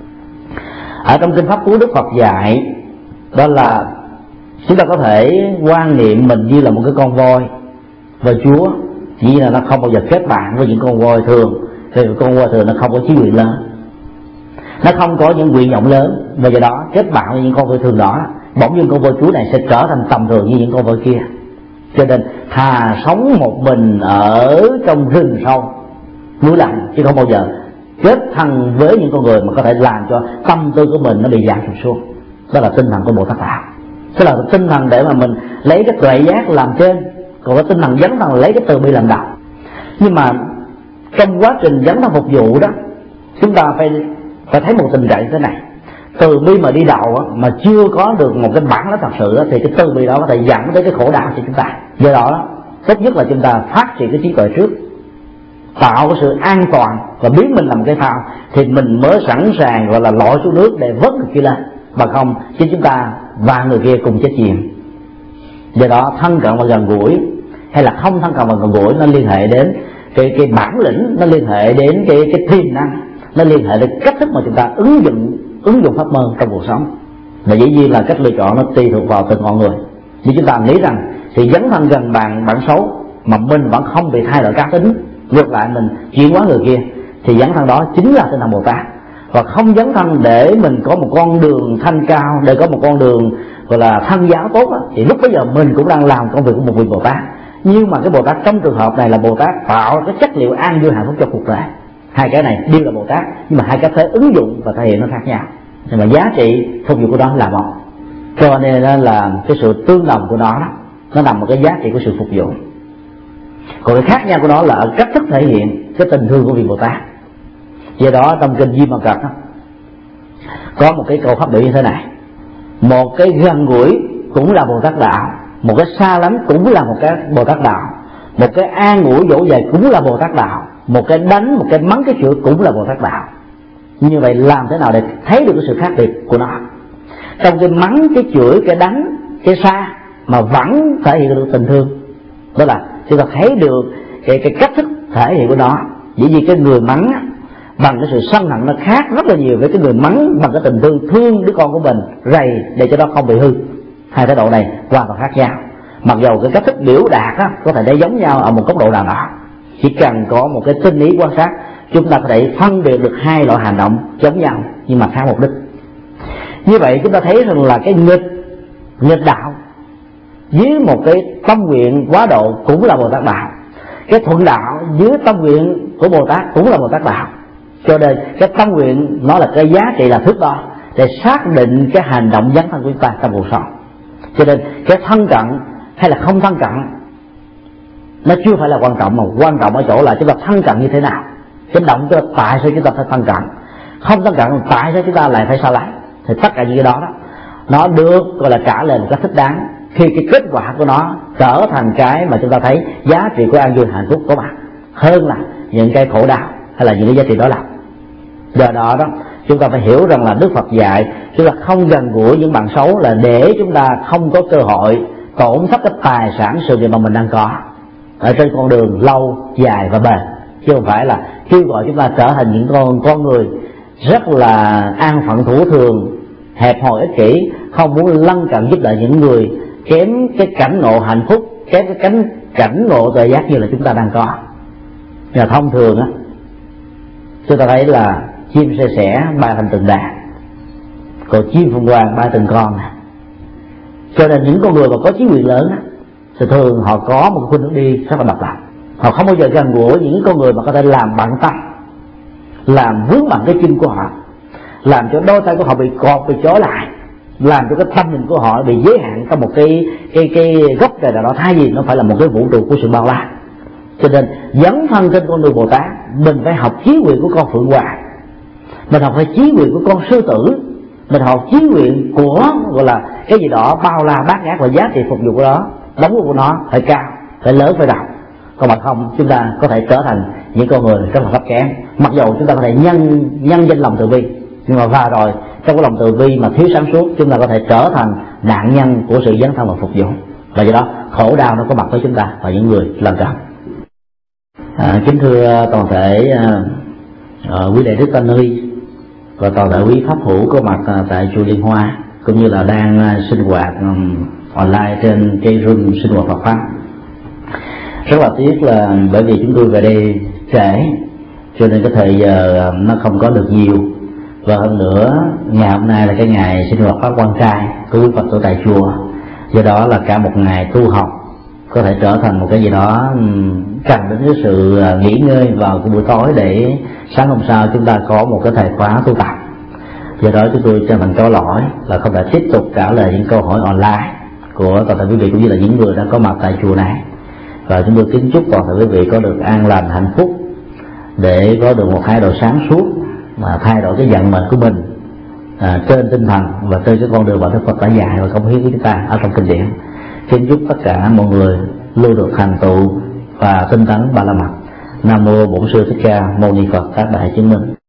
Ở trong kinh pháp cú, Đức Phật dạy đó là chúng ta có thể quan niệm mình như là một cái con voi, và Chúa chỉ là nó không bao giờ kết bạn với những con voi thường, vì con voi thường nó không có chí nguyện lớn, nó không có những nguyện vọng lớn, và do đó kết bạn với những con voi thường đó, bỗng nhiên con voi Chúa này sẽ trở thành tầm thường như những con voi kia. Cho nên thà sống một mình ở trong rừng sâu núi lạnh, chứ không bao giờ kết thân với những con người mà có thể làm cho tâm tư của mình nó bị giảm sụp xuống. Đó là tinh thần của Bồ Tát Đạo. Đó là tinh thần để mà mình lấy cái tuệ giác làm trên, còn cái tinh thần dấn thân lấy cái từ bi làm đầu. Nhưng mà trong quá trình dấn thân phục vụ đó, chúng ta phải thấy một tình trạng như thế này: từ bi mà đi đầu mà chưa có được một cái bản lĩnh thật sự đó, thì cái từ bi đó có thể dẫn tới cái khổ đau cho chúng ta. Do đó tốt nhất là chúng ta phát triển cái trí tuệ trước, tạo cái sự an toàn và biến mình làm cái phao, thì mình mới sẵn sàng gọi là lội xuống nước để vớt người kia lên. Mà không chứ chúng ta và người kia cùng chết chìm. Do đó thân cận và gần gũi hay là không thân cận và gần gũi nó liên hệ đến cái bản lĩnh, nó liên hệ đến cái tiềm năng, nó liên hệ đến cách thức mà chúng ta ứng dụng pháp môn trong cuộc sống. Và dĩ nhiên là cách lựa chọn nó tùy thuộc vào từng con người. Nếu chúng ta nghĩ rằng thì dấn thân gần bạn xấu mà mình vẫn không bị thay đổi cá tính, ngược lại mình chuyển hóa người kia, thì dấn thân đó chính là tinh thần Bồ Tát. Và không dấn thân để mình có một con đường thanh cao, để có một con đường gọi là thân giáo tốt đó, thì lúc bây giờ mình cũng đang làm công việc của một vị Bồ Tát. Nhưng mà cái Bồ Tát trong trường hợp này là Bồ Tát tạo cái chất liệu an vui hạnh phúc cho cuộc đời. Hai cái này đều là Bồ Tát, nhưng mà hai cái thế ứng dụng và thể hiện nó khác nhau, nhưng mà giá trị phục vụ của nó là một. Cho nên là cái sự tương đồng của nó nằm một cái giá trị của sự phục vụ. Còn cái khác nhau của nó là ở cách thức thể hiện cái tình thương của vị Bồ Tát. Do đó trong kinh Di Mật Cật có một cái câu phát biểu như thế này: một cái gần gũi cũng là Bồ Tát Đạo, một cái xa lánh cũng là một cái Bồ Tát Đạo, một cái an ủi dỗ dành cũng là Bồ Tát Đạo, một cái đánh, một cái mắng, cái chửi cũng là Bồ Tát Đạo. Như vậy làm thế nào để thấy được cái sự khác biệt của nó? Trong cái mắng, cái chửi, cái đánh, cái xa mà vẫn thể hiện được tình thương. Đó là chúng ta thấy được cái cách thức thể hiện của nó. Dĩ nhiên cái người mắng bằng cái sự sân hận nó khác rất là nhiều với cái người mắng bằng cái tình thương đứa con của mình, rầy để cho nó không bị hư. Hai thái độ này hoàn toàn khác nhau, mặc dầu cái cách thức biểu đạt đó, có thể để giống nhau ở một góc độ nào đó. Chỉ cần có một cái tinh ý quan sát, chúng ta có thể phân biệt được hai loại hành động giống nhau nhưng mà khác mục đích. Như vậy chúng ta thấy rằng là cái nghịch đạo dưới một cái tâm nguyện quá độ cũng là Bồ Tát đạo, cái thuận đạo dưới tâm nguyện của Bồ Tát cũng là Bồ Tát đạo. Cho nên cái tâm nguyện nó là cái giá trị, là thước đo để xác định cái hành động dấn thân của chúng ta trong cuộc sống. Cho nên cái thân cận hay là không thân cận nó chưa phải là quan trọng, mà quan trọng ở chỗ là chúng ta thân cận như thế nào. Cái động cho tại sao chúng ta phải thân cận, không thân cận tại sao chúng ta lại phải xa lánh. Thì tất cả những cái đó nó được gọi là trả lời một cách thích đáng khi cái kết quả của nó trở thành cái mà chúng ta thấy giá trị của an vui hạnh phúc có mặt, hơn là những cái khổ đau hay là những cái giá trị đó là. Do đó chúng ta phải hiểu rằng là Đức Phật dạy chúng ta không gần gũi những bạn xấu là để chúng ta không có cơ hội tổn thất cái tài sản sự nghiệp mà mình đang có ở trên con đường lâu dài và bền, chứ không phải là kêu gọi chúng ta trở thành những con người rất là an phận thủ thường, hẹp hòi ích kỷ, không muốn lân cận giúp đỡ những người kém cái cảnh ngộ hạnh phúc, kém cái cảnh ngộ tuệ giác như là chúng ta đang có. Và thông thường chúng ta thấy là chim sẻ sẻ bay thành từng đàn, còn chim phượng hoàng bay từng con. Cho nên những con người mà có trí quyền lớn thì thường họ có một khuynh hướng đi rất là độc lập. Họ không bao giờ gần gũi những con người mà có thể làm bận tâm, làm vướng bằng cái chân của họ, làm cho đôi tay của họ bị cọt, bị trói lại, làm cho cái tâm nhìn của họ bị giới hạn trong một cái góc trời nào đó, thay vì nó phải là một cái vũ trụ của sự bao la. Cho nên dấn thân trên con đường Bồ Tát, mình phải học chí nguyện của con phượng hoàng, mình học phải chí nguyện của con sư tử, mình học chí nguyện của gọi là cái gì đó bao la bát ngát, và giá trị phục vụ của nó, đóng của nó phải cao, phải lớn, phải rộng. Còn mà không, chúng ta có thể trở thành những con người rất là thấp kém. Mặc dầu chúng ta có thể nhân danh lòng từ bi, nhưng mà và rồi trong cái lòng từ bi mà thiếu sáng suốt, chúng ta có thể trở thành nạn nhân của sự dấn thân và phục vụ. Và do đó khổ đau nó có mặt với chúng ta và những người lần cận. Kính thưa toàn thể quý đệ đức tăng ni và toàn thể quý pháp hữu có mặt tại chùa Liên Hoa, cũng như là đang sinh hoạt online trên cái room sinh hoạt Phật pháp. Rất là tiếc là bởi vì chúng tôi về đây trễ, cho nên cái thời giờ nó không có được nhiều. Và hơn nữa ngày hôm nay là cái ngày sinh hoạt pháp quan trai của quý Phật tử tại chùa, do đó là cả một ngày tu học có thể trở thành một cái gì đó cần đến cái sự nghỉ ngơi vào cái buổi tối để sáng hôm sau chúng ta có một cái thời khóa tu tập. Do đó chúng tôi chân thành có lỗi là không thể tiếp tục trả lời những câu hỏi online của toàn thể quý vị cũng như là những người đã có mặt tại chùa này. Và chúng tôi kính chúc toàn thể quý vị có được an lành hạnh phúc, để có được một thái độ sáng suốt mà thay đổi cái vận mệnh của mình trên tinh thần và trên cái con đường mà Đức Phật đã dạy và cống hiến với chúng ta ở trong kinh điển. Kính chúc tất cả mọi người luôn được thành tựu và tinh tấn ba la mật. Nam mô Bổn Sư Thích Ca Mâu Ni Phật. Các đại chứng minh.